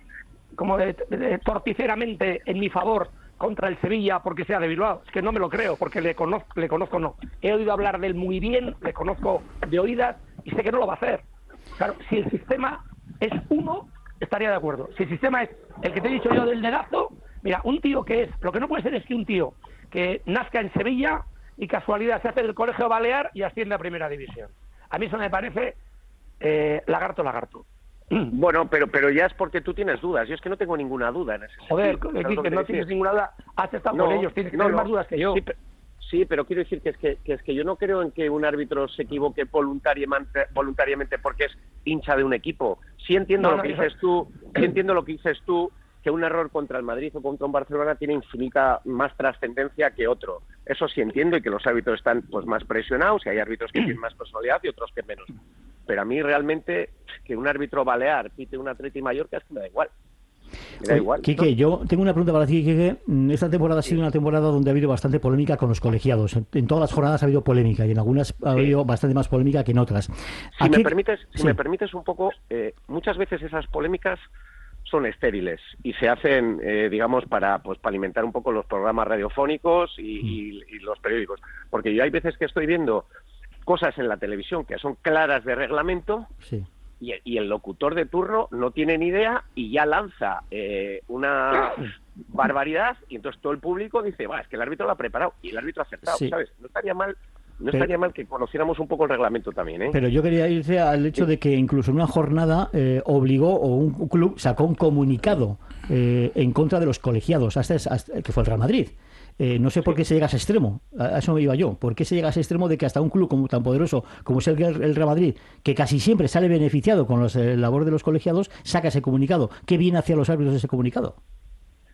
como de, de- torticeramente en mi favor contra el Sevilla porque sea de Bilbao. Es que no me lo creo, porque le conozco, le conozco no. He oído hablar de él muy bien, le conozco de oídas y sé que no lo va a hacer. Claro, si el sistema es uno, estaría de acuerdo. Si el sistema es el que te he dicho yo del dedazo, mira, un tío que es, lo que no puede ser es que un tío que nazca en Sevilla y casualidad se hace del Colegio Balear y asciende a Primera División. A mí eso me parece eh, lagarto, lagarto. Bueno, pero pero ya es porque tú tienes dudas. Yo es que no tengo ninguna duda en ese Joder, sentido. que, ¿Sabes lo que que no quiero tienes decir? ninguna duda. Has estado No, con ellos, tienes que no, tener no. más dudas que yo. Sí, pero, sí, pero quiero decir que es que, que es que yo no creo en que un árbitro se equivoque voluntariamente, voluntariamente porque es hincha de un equipo. Sí entiendo No, lo no, que eso- dices tú, sí entiendo lo que dices tú, que un error contra el Madrid o contra un Barcelona tiene infinita más trascendencia que otro. Eso sí entiendo, y que los árbitros están pues más presionados, y hay árbitros que tienen más personalidad y otros que menos. Pero a mí realmente que un árbitro balear pite un Atleti Mallorca es que me da igual. Me da Oye, igual. Quique, yo tengo una pregunta para ti, Quique. Mm, Esta temporada ha sido una temporada donde ha habido bastante polémica con los colegiados. En, en todas las jornadas ha habido polémica y en algunas ha habido bastante más polémica que en otras. Si Aquí- me permites, si Sí. me permites un poco, eh, muchas veces esas polémicas son estériles y se hacen, eh, digamos, para pues para alimentar un poco los programas radiofónicos y, y- y los periódicos. Porque yo hay veces que estoy viendo cosas en la televisión que son claras de reglamento Sí. y, y el locutor de turno no tiene ni idea y ya lanza eh, una barbaridad y entonces todo el público dice, va, es que el árbitro lo ha preparado y el árbitro ha acertado, Sí. ¿sabes? No estaría mal, no Pero- estaría mal que conociéramos un poco el reglamento también, ¿eh? Pero yo quería irse al hecho de que incluso en una jornada eh, obligó o un club sacó un comunicado eh, en contra de los colegiados, hasta, hasta- que fue el Real Madrid. Eh, no sé por qué se llega a ese extremo, a a eso me iba yo. ¿Por qué se llega a ese extremo de que hasta un club como, tan poderoso como es el, el Real Madrid, que casi siempre sale beneficiado con la eh, labor de los colegiados, saca ese comunicado? ¿Qué viene hacia los árbitros ese comunicado?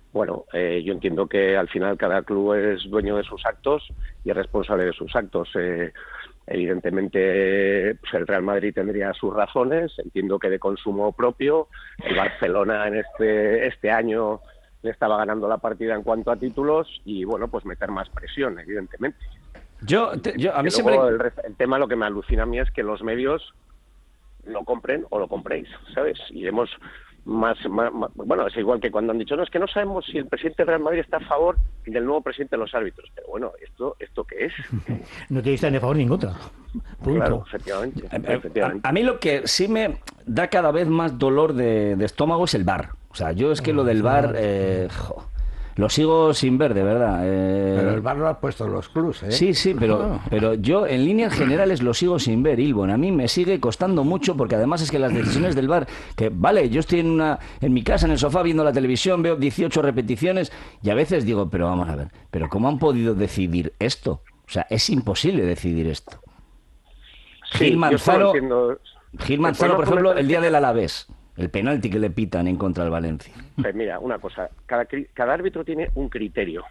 Bueno, eh, yo entiendo que al final cada club es dueño de sus actos y es responsable de sus actos. Eh, evidentemente, pues el Real Madrid tendría sus razones, entiendo que de consumo propio. El Barcelona en este este año le estaba ganando la partida en cuanto a títulos y, bueno, pues meter más presión, evidentemente. Yo, te, yo a mí que siempre... luego el, el tema, lo que me alucina a mí es que los medios lo compren o lo compréis, ¿sabes? Y hemos... Más, más, más, bueno, es igual que cuando han dicho, no, es que no sabemos si el presidente del Real Madrid está a favor del nuevo presidente de los árbitros. Pero bueno, ¿esto esto qué es? No te diste ni a favor ni en contra. Punto. Claro, efectivamente. efectivamente. A, a mí lo que sí me da cada vez más dolor de, de estómago es el V A R. O sea, yo es que lo del V A R... Eh, jo, lo sigo sin ver, de verdad. Eh... Pero el V A R lo han puesto los clubs, ¿eh? Sí, sí, pero, pero yo en líneas generales lo sigo sin ver, Ilbon. A mí me sigue costando mucho porque además es que las decisiones del V A R, que vale, yo estoy en, una, en mi casa, en el sofá, viendo la televisión, veo dieciocho repeticiones y a veces digo, pero vamos a ver, ¿pero cómo han podido decidir esto? O sea, es imposible decidir esto. Sí, Gil Manzano, entiendo... Gil Manzano por ejemplo, el día del Alavés. El penalti que le pitan en contra del Valencia. Pues mira, una cosa, cada, cada árbitro tiene un criterio.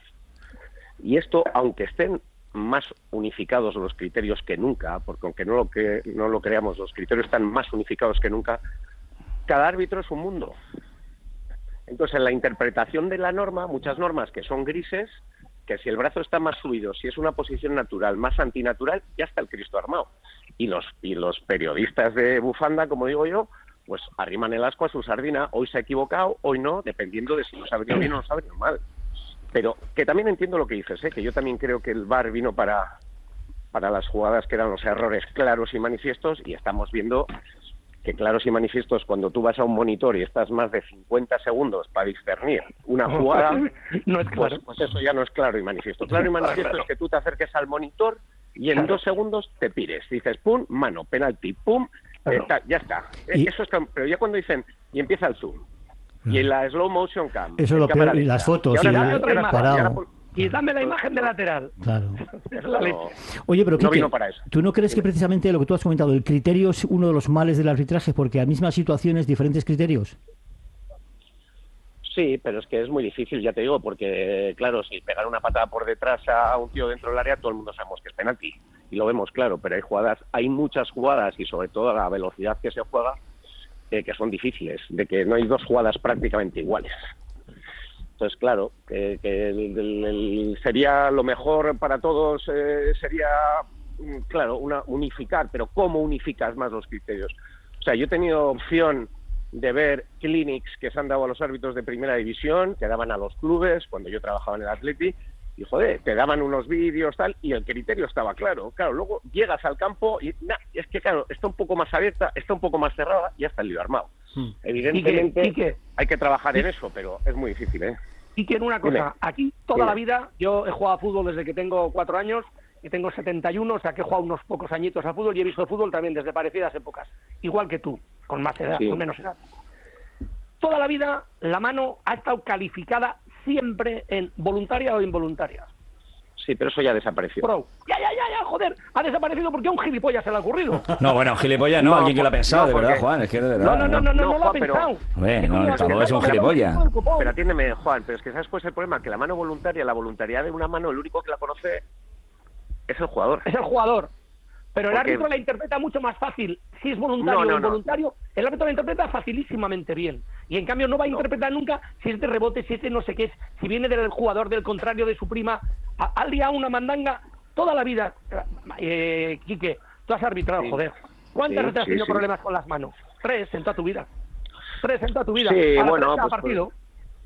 Y esto, aunque estén más unificados los criterios que nunca, porque aunque no lo, que, no lo creamos, los criterios están más unificados que nunca, cada árbitro es un mundo. Entonces, en la interpretación de la norma, muchas normas que son grises, que si el brazo está más subido, si es una posición natural, más antinatural, ya está el Cristo armado. Y los, y los periodistas de bufanda, como digo yo, pues arriman el asco a su sardina, hoy se ha equivocado, hoy no, dependiendo de si nos ha venido bien o nos ha venido mal. Pero que también entiendo lo que dices, ¿eh? Que yo también creo que el V A R vino para, para las jugadas que eran los errores claros y manifiestos, y estamos viendo que claros y manifiestos, cuando tú vas a un monitor y estás más de cincuenta segundos para discernir una jugada, no es claro. pues, pues eso ya no es claro y manifiesto. Claro y manifiesto es que tú te acerques al monitor y en claro. dos segundos te pires. Dices, pum, mano, penalti, pum, claro. está, ya está. Y... Eso es, pero ya cuando dicen, y empieza el zoom, y en la slow motion cam, eso es lo peor, y las fotos, y, y, la, otra imagen, parado. y, ahora, y dame la imagen de lateral. Claro. la no, Oye, pero no Quique, vino para eso. ¿tú no crees que precisamente lo que tú has comentado, el criterio es uno de los males del arbitraje, porque a mismas situaciones, diferentes criterios? Sí, pero es que es muy difícil, ya te digo, porque, claro, si pegar una patada por detrás a un tío dentro del área, todo el mundo sabemos que es penalti, y lo vemos claro, pero hay jugadas, hay muchas jugadas, y sobre todo a la velocidad que se juega, eh, que son difíciles, de que no hay dos jugadas prácticamente iguales. Entonces, claro, que, que el, el, el, sería lo mejor para todos, eh, sería, claro, una unificar, pero ¿cómo unificas más los criterios? O sea, yo he tenido opción de ver clinics que se han dado a los árbitros de primera división, que daban a los clubes, cuando yo trabajaba en el Atleti, y joder, te daban unos vídeos, tal, y el criterio estaba claro. Claro, luego llegas al campo y, nah, es que claro, está un poco más abierta, está un poco más cerrada, y ya está el lío armado. Hmm. Evidentemente, ¿Y que, y que, hay que trabajar en eso, pero es muy difícil, ¿eh? Y que en una cosa, Dime. aquí toda Dime. la vida, yo he jugado a fútbol desde que tengo cuatro años, y tengo setenta y uno, o sea que he jugado unos pocos añitos a fútbol, y he visto fútbol también desde parecidas épocas, igual que tú, con más edad, sí. con menos edad. Toda la vida la mano ha estado calificada siempre en voluntaria o involuntaria. Sí, pero eso ya desapareció. Bro, ya, ya, ya, ya, joder, ha desaparecido porque a un gilipollas se le ha ocurrido. No, bueno, gilipollas no, no alguien que lo ha pensado, no, de verdad, Juan, es que de verdad. No, no, no, no, no, no, no lo ha pero... pensado. Hombre, no, tampoco es un gilipollas. Pero atiéndeme, Juan, pero es que ¿sabes cuál es el problema? Que la mano voluntaria, la voluntariedad de una mano, el único que la conoce es el jugador. Es el jugador. Pero el Porque... árbitro la interpreta mucho más fácil. Si es voluntario no, no, o involuntario, no. el árbitro la interpreta facilísimamente bien. Y en cambio no va a interpretar no. nunca si es de rebote, si es de no sé qué es, si viene del jugador del contrario de su prima. Ha liado una mandanga toda la vida. Eh, Quique, tú has arbitrado, sí. joder. ¿Cuántas veces sí, has tenido sí, problemas sí. con las manos? Tres en toda tu vida. Tres en toda tu vida. Sí, Ahora bueno, pues, partido. Pues...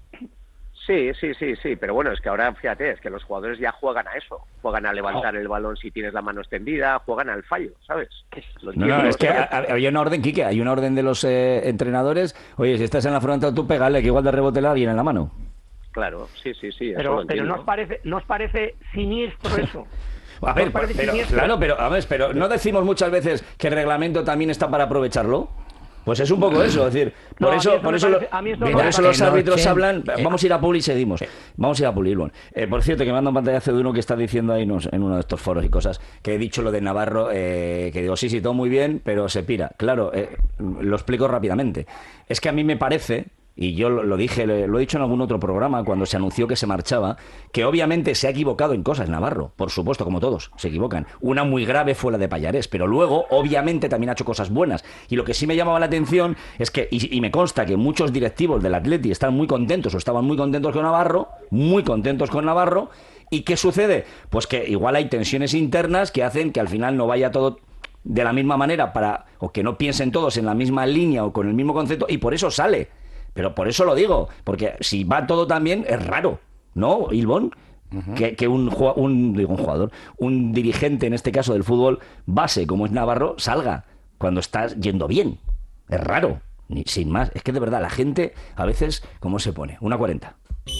Sí, sí, sí, sí, pero bueno, es que ahora, fíjate, es que los jugadores ya juegan a eso, juegan a levantar oh. el balón si tienes la mano extendida, juegan al fallo, ¿sabes? No, no, es que había una orden, Quique, hay una orden de los eh, entrenadores, oye, si estás en la frontal tú pégale, que igual de rebote a alguien en la mano. Claro, sí, sí, sí. Pero, eso pero ¿no os parece, no os parece siniestro eso? A ver, pero, claro, pero, a ver, pero ¿no decimos muchas veces que el reglamento también está para aprovecharlo? Pues es un poco eso, es decir, por no, eso, por eso, lo, por eso los árbitros hablan. Vamos a ir a Publi y seguimos. Vamos a ir a Publi, bueno. eh, Por cierto, que me manda un pantallazo de uno que está diciendo ahí en uno de estos foros y cosas, que he dicho lo de Navarro, eh, que digo, sí, sí, todo muy bien, pero se pira. Claro, eh, lo explico rápidamente. Es que a mí me parece y yo lo, lo dije, lo, lo he dicho en algún otro programa cuando se anunció que se marchaba, que obviamente se ha equivocado en cosas Navarro, por supuesto, como todos, se equivocan. Una muy grave fue la de Pallarés, pero luego, obviamente, también ha hecho cosas buenas. Y lo que sí me llamaba la atención es que, y, y me consta que muchos directivos del Atleti están muy contentos, o estaban muy contentos con Navarro, muy contentos con Navarro, ¿y qué sucede? Pues que igual hay tensiones internas que hacen que al final no vaya todo de la misma manera, para o que no piensen todos en la misma línea o con el mismo concepto, y por eso sale. Pero por eso lo digo, porque si va todo tan bien, es raro, ¿no, Ilbón? Uh-huh. Que, que un, un, digo, un jugador, un dirigente, en este caso del fútbol, base, como es Navarro, salga cuando estás yendo bien. Es raro, ni, sin más. Es que de verdad, la gente a veces, ¿cómo se pone? una cuarenta.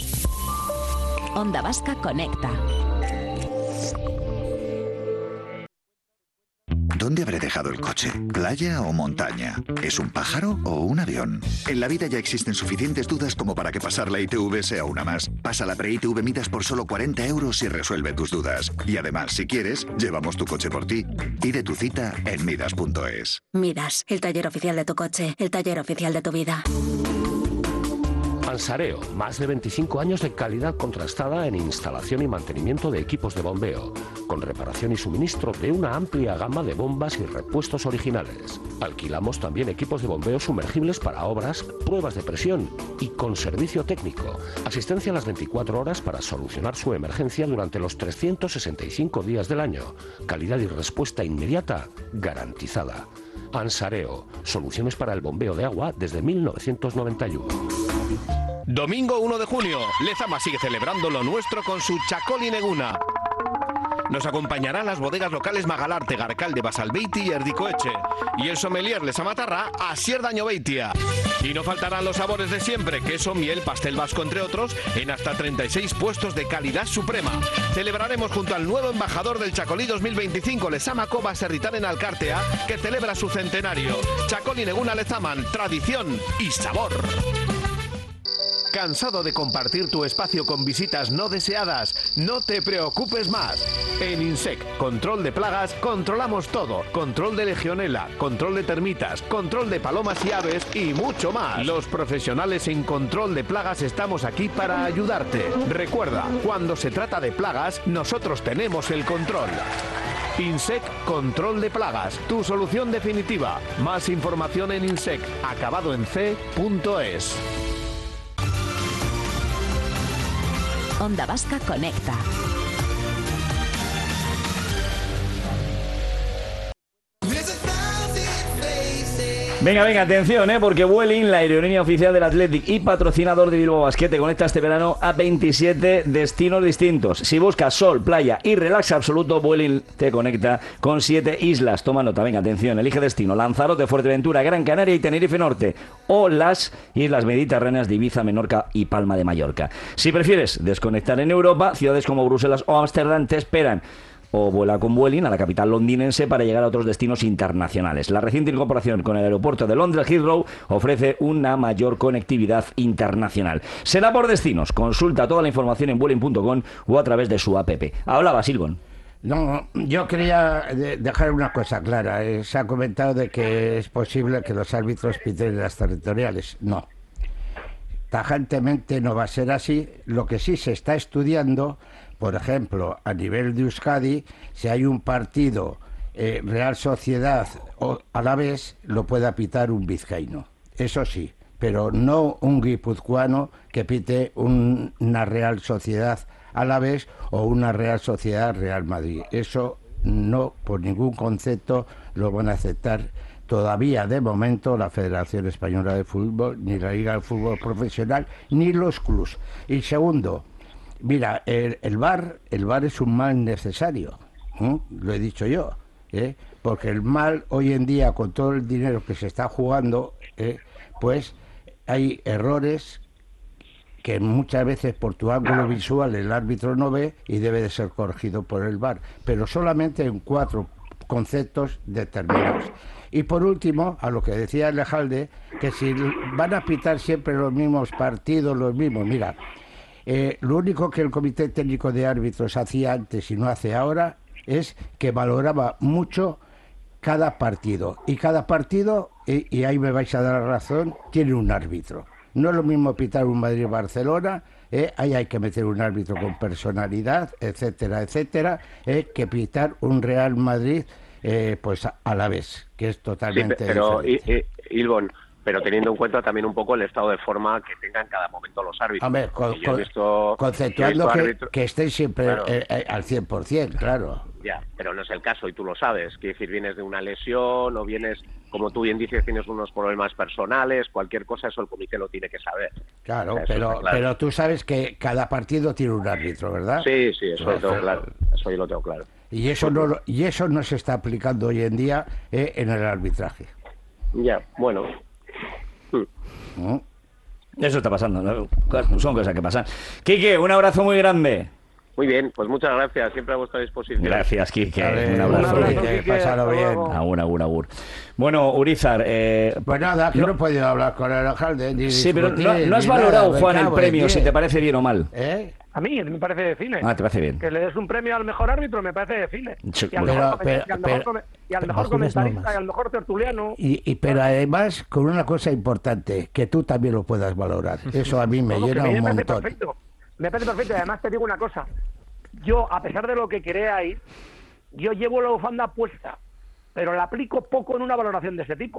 Onda Vasca conecta. ¿Dónde habré dejado el coche? ¿Playa o montaña? ¿Es un pájaro o un avión? En la vida ya existen suficientes dudas como para que pasar la I T V sea una más. Pasa la pre-I T V Midas por solo cuarenta euros y resuelve tus dudas. Y además, si quieres, llevamos tu coche por ti. Pide tu cita en midas punto es. Midas, el taller oficial de tu coche, el taller oficial de tu vida. Ansareo, más de veinticinco años de calidad contrastada en instalación y mantenimiento de equipos de bombeo, con reparación y suministro de una amplia gama de bombas y repuestos originales. Alquilamos también equipos de bombeo sumergibles para obras, pruebas de presión y con servicio técnico. Asistencia a las veinticuatro horas para solucionar su emergencia durante los trescientos sesenta y cinco días del año. Calidad y respuesta inmediata garantizada. Ansareo, soluciones para el bombeo de agua desde mil novecientos noventa y uno. Domingo uno de junio, Lezama sigue celebrando lo nuestro con su Chacol y Neguna. Nos acompañarán las bodegas locales Magalarte, Garcal de Basalbeiti y Erdicoeche. Y el sommelier Lezama Tarra, Asier Dañobeitia. Y no faltarán los sabores de siempre, queso, miel, pastel vasco, entre otros, en hasta treinta y seis puestos de calidad suprema. Celebraremos junto al nuevo embajador del Chacolí dos mil veinticinco, Lezama Cova Serritán en Alcártea, que celebra su centenario. Chacol y Neguna Lezaman, tradición y sabor. ¿Cansado de compartir tu espacio con visitas no deseadas? No te preocupes más. En INSEC, control de plagas, controlamos todo. Control de legionela, control de termitas, control de palomas y aves y mucho más. Los profesionales en control de plagas estamos aquí para ayudarte. Recuerda, cuando se trata de plagas, nosotros tenemos el control. INSEC Control de Plagas, tu solución definitiva. Más información en INSEC, acabado en c punto es. Onda Vasca conecta. Venga, venga, atención, ¿eh? Porque Vueling, la aerolínea oficial del Athletic y patrocinador de Bilbao Basket, te conecta este verano a veintisiete destinos distintos. Si buscas sol, playa y relax absoluto, Vueling te conecta con siete islas. Toma nota, venga, atención, elige destino: Lanzarote, Fuerteventura, Gran Canaria y Tenerife Norte, o las islas mediterráneas de Ibiza, Menorca y Palma de Mallorca. Si prefieres desconectar en Europa, ciudades como Bruselas o Ámsterdam te esperan. O vuela con Vueling a la capital londinense para llegar a otros destinos internacionales. La reciente incorporación con el aeropuerto de Londres Heathrow ofrece una mayor conectividad internacional. Será por destinos. Consulta toda la información en vueling punto com o a través de su app. Hablaba Silvon. No, yo quería dejar una cosa clara. Eh, se ha comentado de que es posible que los árbitros piten las territoriales. No. Tajantemente no va a ser así. Lo que sí se está estudiando, por ejemplo, a nivel de Euskadi, si hay un partido eh, Real Sociedad o Alavés, lo pueda pitar un vizcaíno. Eso sí, pero no un guipuzcoano que pite un, una Real Sociedad Alavés o una Real Sociedad Real Madrid. Eso no, por ningún concepto, lo van a aceptar todavía de momento la Federación Española de Fútbol, ni la Liga de Fútbol Profesional, ni los clubs. Y segundo, mira, el, el V A R, el V A R es un mal necesario, ¿eh? Lo he dicho yo, ¿eh? Porque el mal hoy en día, con todo el dinero que se está jugando, ¿eh? Pues hay errores que muchas veces por tu ángulo visual el árbitro no ve y debe de ser corregido por el V A R, pero solamente en cuatro conceptos determinados. Y por último, a lo que decía Alejalde, que si van a pitar siempre los mismos partidos, los mismos, mira, eh, lo único que el Comité Técnico de Árbitros hacía antes y no hace ahora es que valoraba mucho cada partido. Y cada partido, y, y ahí me vais a dar la razón, tiene un árbitro. No es lo mismo pitar un Madrid-Barcelona, eh, ahí hay que meter un árbitro con personalidad, etcétera, etcétera, eh, que pitar un Real Madrid eh, pues a, a la vez, que es totalmente sí, pero, diferente. Y, y, Ilbon, pero teniendo en cuenta también un poco el estado de forma que tengan cada momento los árbitros. Hombre, con, con, visto, conceptuando que, árbitro... que estén siempre claro. eh, eh, al cien por ciento, claro. Ya, pero no es el caso y tú lo sabes. Quiere decir, vienes de una lesión o vienes, como tú bien dices, tienes unos problemas personales, cualquier cosa, eso el comité lo tiene que saber. Claro, o sea, pero, claro. pero tú sabes que cada partido tiene un árbitro, ¿verdad? Sí, sí, eso lo tengo claro. Eso yo lo tengo claro. Y eso no, lo, y eso no se está aplicando hoy en día eh, en el arbitraje. Ya, bueno... ¿No? Eso está pasando, ¿no? Son cosas que pasan. Quique, un abrazo muy grande. Muy bien, pues muchas gracias, siempre a vuestra disposición. Gracias, Quique. Vale, un abrazo. un abrazo, Quique, pásalo bien. Agur, agur, agur. Bueno, Urizar... Eh, pues nada, que no, no he podido hablar con el alcalde. Ni sí, pero discutir, no, no has ni valorado, nada, Juan, el premio, si diez. te parece bien o mal. ¿Eh? A mí me parece de cine. Ah, te parece bien. Que le des un premio al mejor árbitro me parece de cine. Sí, y al pero, mejor, pero, y al pero, mejor, come, y al pero, mejor bajo unas comentarista normas. y al mejor tertuliano. Y, y pero además con una cosa importante, que tú también lo puedas valorar. Eso a mí me Todo, llena que me un parece montón. Perfecto. Me parece perfecto. Y además te digo una cosa. Yo, a pesar de lo que creáis, yo llevo la bufanda puesta, pero la aplico poco en una valoración de ese tipo.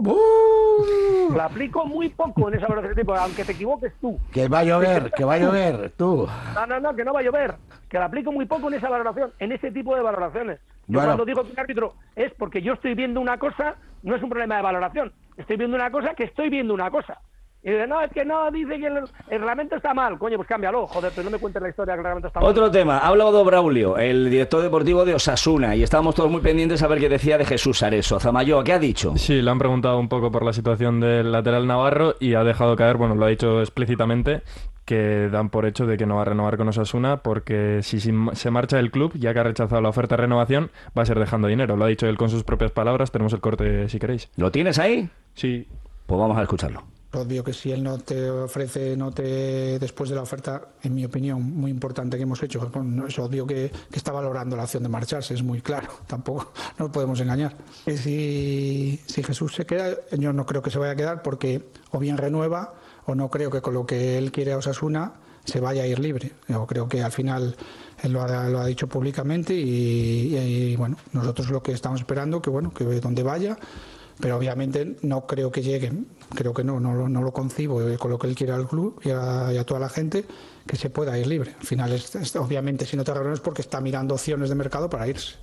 ¡Uh! La aplico muy poco en esa valoración de ese tipo, aunque te equivoques tú. Que va a llover, que va a llover, tú. No, no, no, que no va a llover. Que la aplico muy poco en esa valoración, en ese tipo de valoraciones. Yo Bueno. cuando digo que un árbitro es porque yo estoy viendo una cosa, no es un problema de valoración. Estoy viendo una cosa que estoy viendo una cosa. Y dice, no, es que no, dice que el, el reglamento está mal. Coño, pues cámbialo, joder, pero no me cuentes la historia que el reglamento está mal. Otro tema, ha hablado Braulio, el director deportivo de Osasuna, y estábamos todos muy pendientes a ver qué decía de Jesús Areso. Zamayo, ¿qué ha dicho? Sí, le han preguntado un poco por la situación del lateral navarro y ha dejado caer, bueno, lo ha dicho explícitamente, que dan por hecho de que no va a renovar con Osasuna porque si se marcha del club, ya que ha rechazado la oferta de renovación, va a ser dejando dinero. Lo ha dicho él con sus propias palabras, tenemos el corte si queréis. ¿Lo tienes ahí? Sí. Pues vamos a escucharlo. Obvio que si él no te ofrece, no te después de la oferta, en mi opinión, muy importante que hemos hecho, bueno, es obvio que, que está valorando la opción de marcharse, es muy claro, tampoco nos podemos engañar. Y si, si Jesús se queda, yo no creo que se vaya a quedar porque o bien renueva o no creo que con lo que él quiere a Osasuna se vaya a ir libre. Yo creo que al final él lo ha, lo ha dicho públicamente y, y, y bueno, nosotros lo que estamos esperando, que bueno, que donde vaya, pero obviamente no creo que llegue, creo que no, no, lo- no lo concibo eh, con lo que él quiere al club y a, y a toda la gente, que se pueda ir libre. Al final, es, es- obviamente, si no te reúnes es porque está mirando opciones de mercado para irse.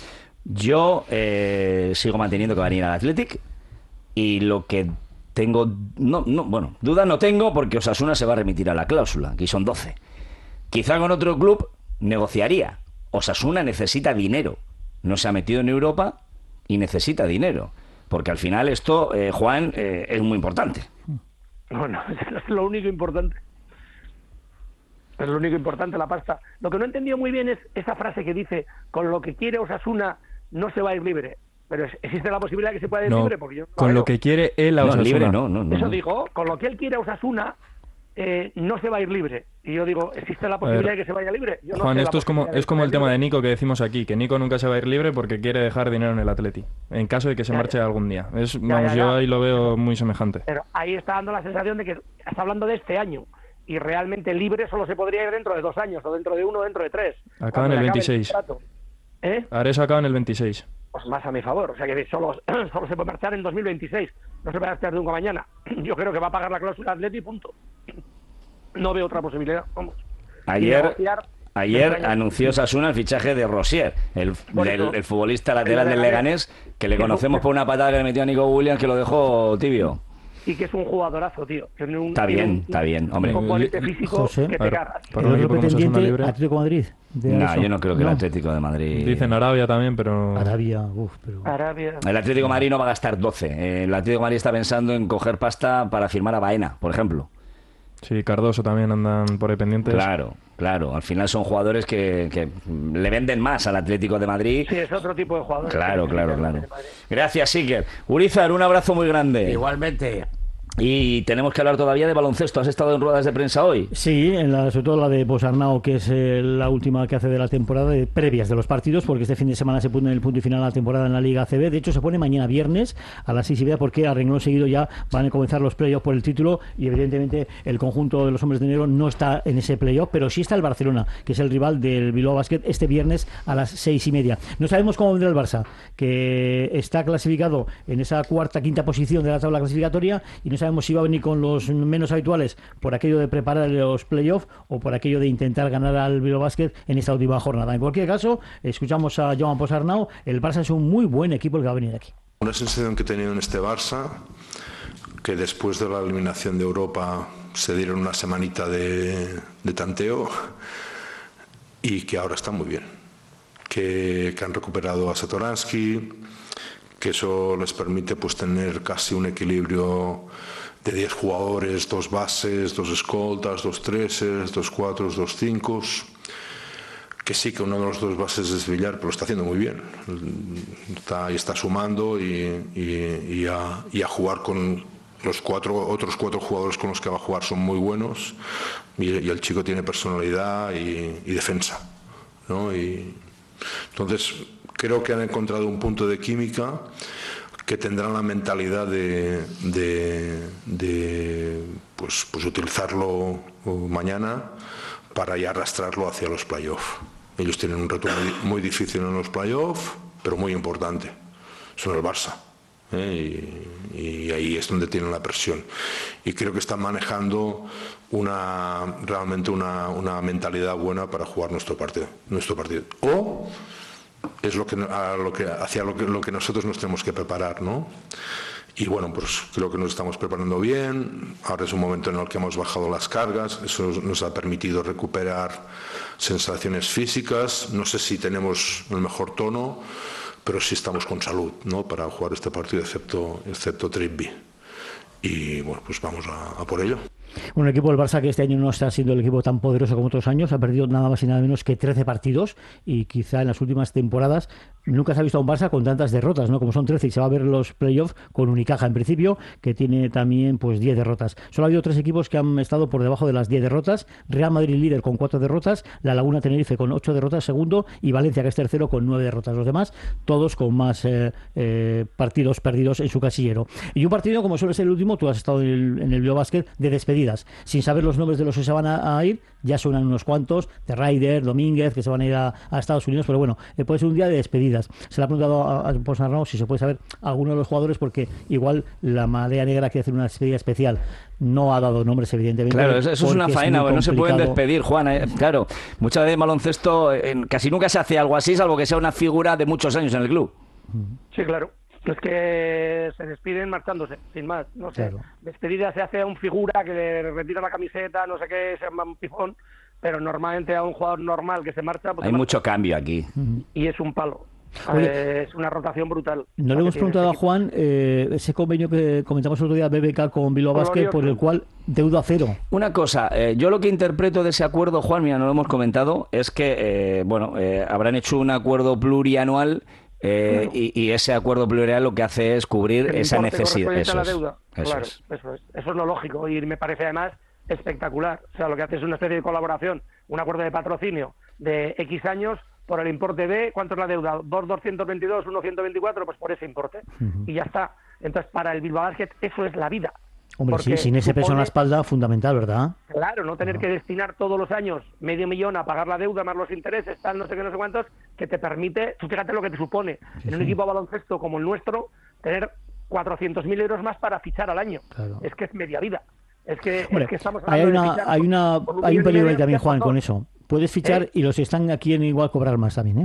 Yo eh, sigo manteniendo que va a venir al Athletic y lo que tengo, no, no, bueno, dudas no tengo porque Osasuna se va a remitir a la cláusula, aquí son doce. Quizá con otro club negociaría. Osasuna necesita dinero, no se ha metido en Europa y necesita dinero, porque al final esto, eh, Juan, eh, es muy importante. Bueno, es lo único importante. Es lo único importante, la pasta. Lo que no he entendido muy bien es esa frase que dice, con lo que quiere Osasuna no se va a ir libre. Pero es- existe la posibilidad de que se pueda ir No, libre, porque yo no con veo. lo que quiere él a No, Osasuna. libre no, no, no. Eso no. digo, con lo que él quiere a Osasuna eh, no se va a ir libre. Y yo digo, ¿existe la posibilidad ver, de que se vaya libre? Yo no Juan, sé la esto es como, posibilidad de es que como se el vaya tema libre. de Nico que decimos aquí, que Nico nunca se va a ir libre porque quiere dejar dinero en el Atleti, en caso de que se Ya, marche ya. algún día. Es, Ya, vamos, ya, yo ya. ahí lo veo muy semejante. Pero ahí está dando la sensación de que está hablando de este año. Y realmente libre solo se podría ir dentro de dos años, o dentro de uno, o dentro de tres. Acaba Cuando en el le acabe veintiséis. contrato. ¿Eh? Areso acaba en el veintiséis. Pues más a mi favor. O sea que solo, solo se puede marchar en dos mil veintiséis. No se puede marchar de nunca mañana. Yo creo que va a pagar la cláusula Atleti y punto. No veo otra posibilidad. Vamos. Y Ayer, negociar ayer desde el año- anunció Osasuna el fichaje de Rosier, el, Por el- eso. el futbolista lateral El del Leganés. Leganés, que le conocemos por una patada que le metió a Nico Williams que lo dejó tibio. Y que es un jugadorazo, tío. Tiene un, Está tiene bien, un- está bien, hombre. Un componente físico José, que a te ver, cagas. para ¿El un equipo otro como Osasuna pretendiente, libre. Atlético de Madrid? de No, Areso? yo no creo que el No. Atlético de Madrid... Dicen Arabia también, pero... Arabia, uff, pero... Arabia. El Atlético de Madrid no va a gastar doce. Eh, El Atlético de Madrid está pensando en coger pasta para firmar a Baena, por ejemplo. Sí, Cardoso también andan por ahí pendientes. Claro, claro. Al final son jugadores que, que le venden más al Atlético de Madrid. Sí, es otro tipo de jugador. Claro, claro, claro. Gracias, Siker. Urizar, un abrazo muy grande. Igualmente. Y tenemos que hablar todavía de baloncesto. ¿Has estado en ruedas de prensa hoy? Sí, en la, sobre todo la de Posarnau, que es eh, la última que hace de la temporada, de, previas de los partidos, porque este fin de semana se pone el punto y final a la temporada en la Liga A C B. De hecho, se pone mañana viernes a las seis y media, porque a renglón seguido ya van a comenzar los playoffs por el título, y evidentemente el conjunto de los hombres de negro no está en ese playoff, pero sí está el Barcelona, que es el rival del Bilbao Basket, este viernes a las seis y media. No sabemos cómo vendrá el Barça, que está clasificado en esa cuarta, quinta posición de la tabla clasificatoria, y no sabemos si va a venir con los menos habituales por aquello de preparar los playoffs o por aquello de intentar ganar al Bilbao Basket en esta última jornada. En cualquier caso, escuchamos a Joan Posarnau. El Barça es un muy buen equipo el que va a venir aquí. Una sensación que he tenido en este Barça, que después de la eliminación de Europa se dieron una semanita de, de tanteo, y que ahora están muy bien, que, que han recuperado a Satoransky, que eso les permite pues tener casi un equilibrio de diez jugadores, dos bases, dos escoltas, dos treses, dos cuatros, dos cinco, que sí que uno de los dos bases es Villar, pero lo está haciendo muy bien, está, y está sumando y, y, y, a, y a jugar con los cuatro otros cuatro jugadores con los que va a jugar son muy buenos, y, y el chico tiene personalidad y, y defensa, ¿no? Y entonces creo que han encontrado un punto de química que tendrán la mentalidad de, de, de pues, pues utilizarlo mañana para ya arrastrarlo hacia los playoffs. Ellos tienen un reto muy, muy difícil en los playoffs, pero muy importante. Son el Barça, ¿eh? y, y ahí es donde tienen la presión. Y creo que están manejando una realmente una, una mentalidad buena para jugar nuestro partido. Nuestro partido. O es lo que, a lo que hacia lo que, lo que nosotros nos tenemos que preparar, ¿no? Y bueno, pues creo que nos estamos preparando bien. Ahora es un momento en el que hemos bajado las cargas, eso nos ha permitido recuperar sensaciones físicas. No sé si tenemos el mejor tono, pero sí estamos con salud, ¿no?, para jugar este partido, excepto excepto Trippi. Y bueno, pues vamos a, a por ello. Un equipo del Barça que este año no está siendo el equipo tan poderoso como otros años, ha perdido nada más y nada menos que trece partidos, y quizá en las últimas temporadas nunca se ha visto a un Barça con tantas derrotas, ¿no? Como son trece, y se va a ver los playoffs con Unicaja en principio, que tiene también pues diez derrotas. Solo ha habido tres equipos que han estado por debajo de las diez derrotas: Real Madrid líder con cuatro derrotas, La Laguna Tenerife con ocho derrotas segundo, y Valencia, que es tercero, con nueve derrotas. Los demás todos con más eh, eh, partidos perdidos en su casillero. Y un partido, como suele ser el último, tú has estado en el, en el Bilbao Basket, de despedidas. Sin saber los nombres de los que se van a, a ir, ya suenan unos cuantos, de Ryder, Domínguez, que se van a ir a, a Estados Unidos, pero bueno, eh, puede ser un día de despedidas. Se le ha preguntado a, a Posarnau si se puede saber alguno de los jugadores, porque igual la Marea Negra quiere hacer una despedida especial. No ha dado nombres, evidentemente. Claro, eso, eso es una faena, es no se pueden despedir, Juan. Eh, claro, muchas veces en baloncesto eh, casi nunca se hace algo así, salvo que sea una figura de muchos años en el club. Sí, claro. Es que se despiden marchándose, sin más. No sé, claro. Despedida se hace a un figura que le retira la camiseta, no sé qué, se llama un pifón, pero normalmente a un jugador normal que se marcha... Pues hay se mucho marcha. Cambio aquí. Y es un palo. Oye, eh, es una rotación brutal. No le hemos preguntado a Juan eh, ese convenio que comentamos el otro día, B B K con Bilbao Basket, por el cual deuda cero. Una cosa, eh, yo lo que interpreto de ese acuerdo, Juan, mira, no lo hemos comentado, es que, eh, bueno, eh, habrán hecho un acuerdo plurianual. Eh, claro. y, y ese acuerdo plurianual lo que hace es cubrir esa necesidad. Eso, la es, deuda. Eso, claro, es. eso es. Eso es lo lógico, y me parece además espectacular. O sea, lo que hace es una especie de colaboración, un acuerdo de patrocinio de X años por el importe de, ¿cuánto es la deuda? dos doscientos veintidós, uno ciento veinticuatro, pues por ese importe. Uh-huh. Y ya está. Entonces, para el Bilbao Basket eso es la vida. Hombre, sí, sin ese peso supone, en la espalda, fundamental, ¿verdad? Claro, no tener no. que destinar todos los años medio millón a pagar la deuda más los intereses, tal, no sé qué, no sé cuántos, que te permite, tú fíjate lo que te supone sí, en un sí. equipo de baloncesto como el nuestro, tener cuatrocientos mil euros más para fichar al año. Claro. Es que es media vida. Es que, Hombre, es que estamos hay una, de fichar hay una, por, por hay un peligro ahí también, Juan, por con eso. Puedes fichar ¿Eh? y los que están aquí en igual cobrar más también, ¿eh?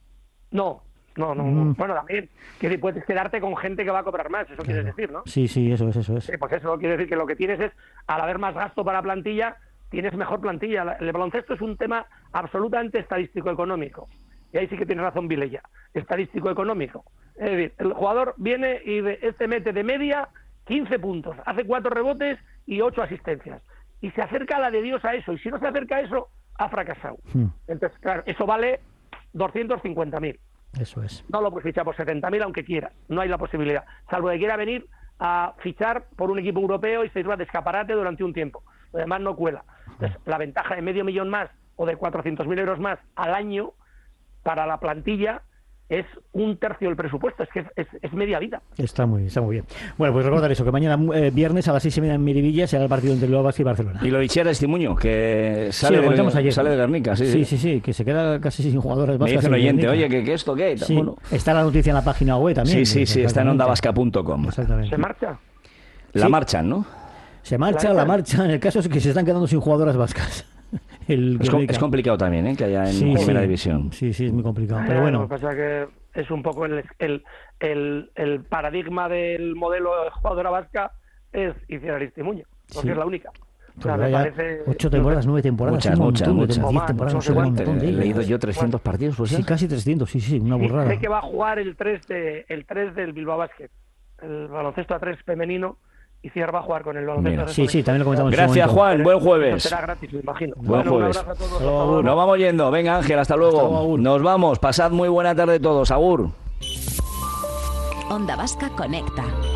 No. No, no, mm. bueno, también, que puedes quedarte con gente que va a cobrar más, eso claro. quieres decir, ¿no? Sí, sí, eso es, eso es. Sí, pues eso quiere decir que lo que tienes es, al haber más gasto para plantilla, tienes mejor plantilla. El baloncesto es un tema absolutamente estadístico-económico, y ahí sí que tienes razón Vilella, estadístico-económico. Es decir, el jugador viene y de, este mete de media quince puntos, hace cuatro rebotes y ocho asistencias, y se acerca a la de Dios a eso, y si no se acerca a eso, ha fracasado. Mm. Entonces, claro, eso vale doscientos cincuenta mil. Eso es. No lo puedes fichar por setenta mil aunque quieras, no hay la posibilidad, salvo que quiera venir a fichar por un equipo europeo y se sirva de escaparate durante un tiempo. Además no cuela. Entonces, la ventaja de medio millón más o de cuatrocientos mil euros más al año para la plantilla es un tercio del presupuesto, es que es, es, es media vida. Está muy, está muy bien. Bueno, pues recordar eso, que mañana eh, viernes a las seis y media en Miribilla será el partido entre Bilbao Basket y Barcelona. Y lo dichiara Estimuño, que sale, sí, de, ayer. sale de Guernica. Sí, sí, sí, sí, que se queda casi sin jugadores vascas. Me dice un oyente, oye, ¿que, que esto qué? Sí, bueno. está la noticia en la página web también. Sí, sí, sí, está en onda vasca punto com. Exactamente. ¿Se marcha? La sí. marchan, ¿no? Se marcha, la, la marcha. En el caso es que se están quedando sin jugadoras vascas. El es, com es complicado también, ¿eh? Que haya en sí, primera sí. división. Sí, sí, es muy complicado. Pero bueno. Lo que pasa es que es un poco el, el, el, el paradigma del modelo de jugadora vasca es Itziar Aristimuño, porque sí. es la única. O sea, me parece, ocho temporadas, nueve temporadas, muchas, un muchas, montón, muchas. diez temporadas, no sé cuánto. He leído yo trescientos bueno, partidos, pues sí, casi trescientos, sí, sí, una burrada. Sé que va a jugar el tres de, el tres del Bilbao Basket, el baloncesto a tres femenino. Y Ciar va a jugar con el baloncesto. Sí, sí, también lo comentamos. Gracias, Juan. Buen jueves. Será gratis, me imagino. Buen bueno, jueves. Un abrazo a todos. Hasta luego. Nos vamos yendo. Venga, Ángel, hasta luego. Hasta luego, Nos vamos. Pasad muy buena tarde todos. Agur. Onda Vasca conecta.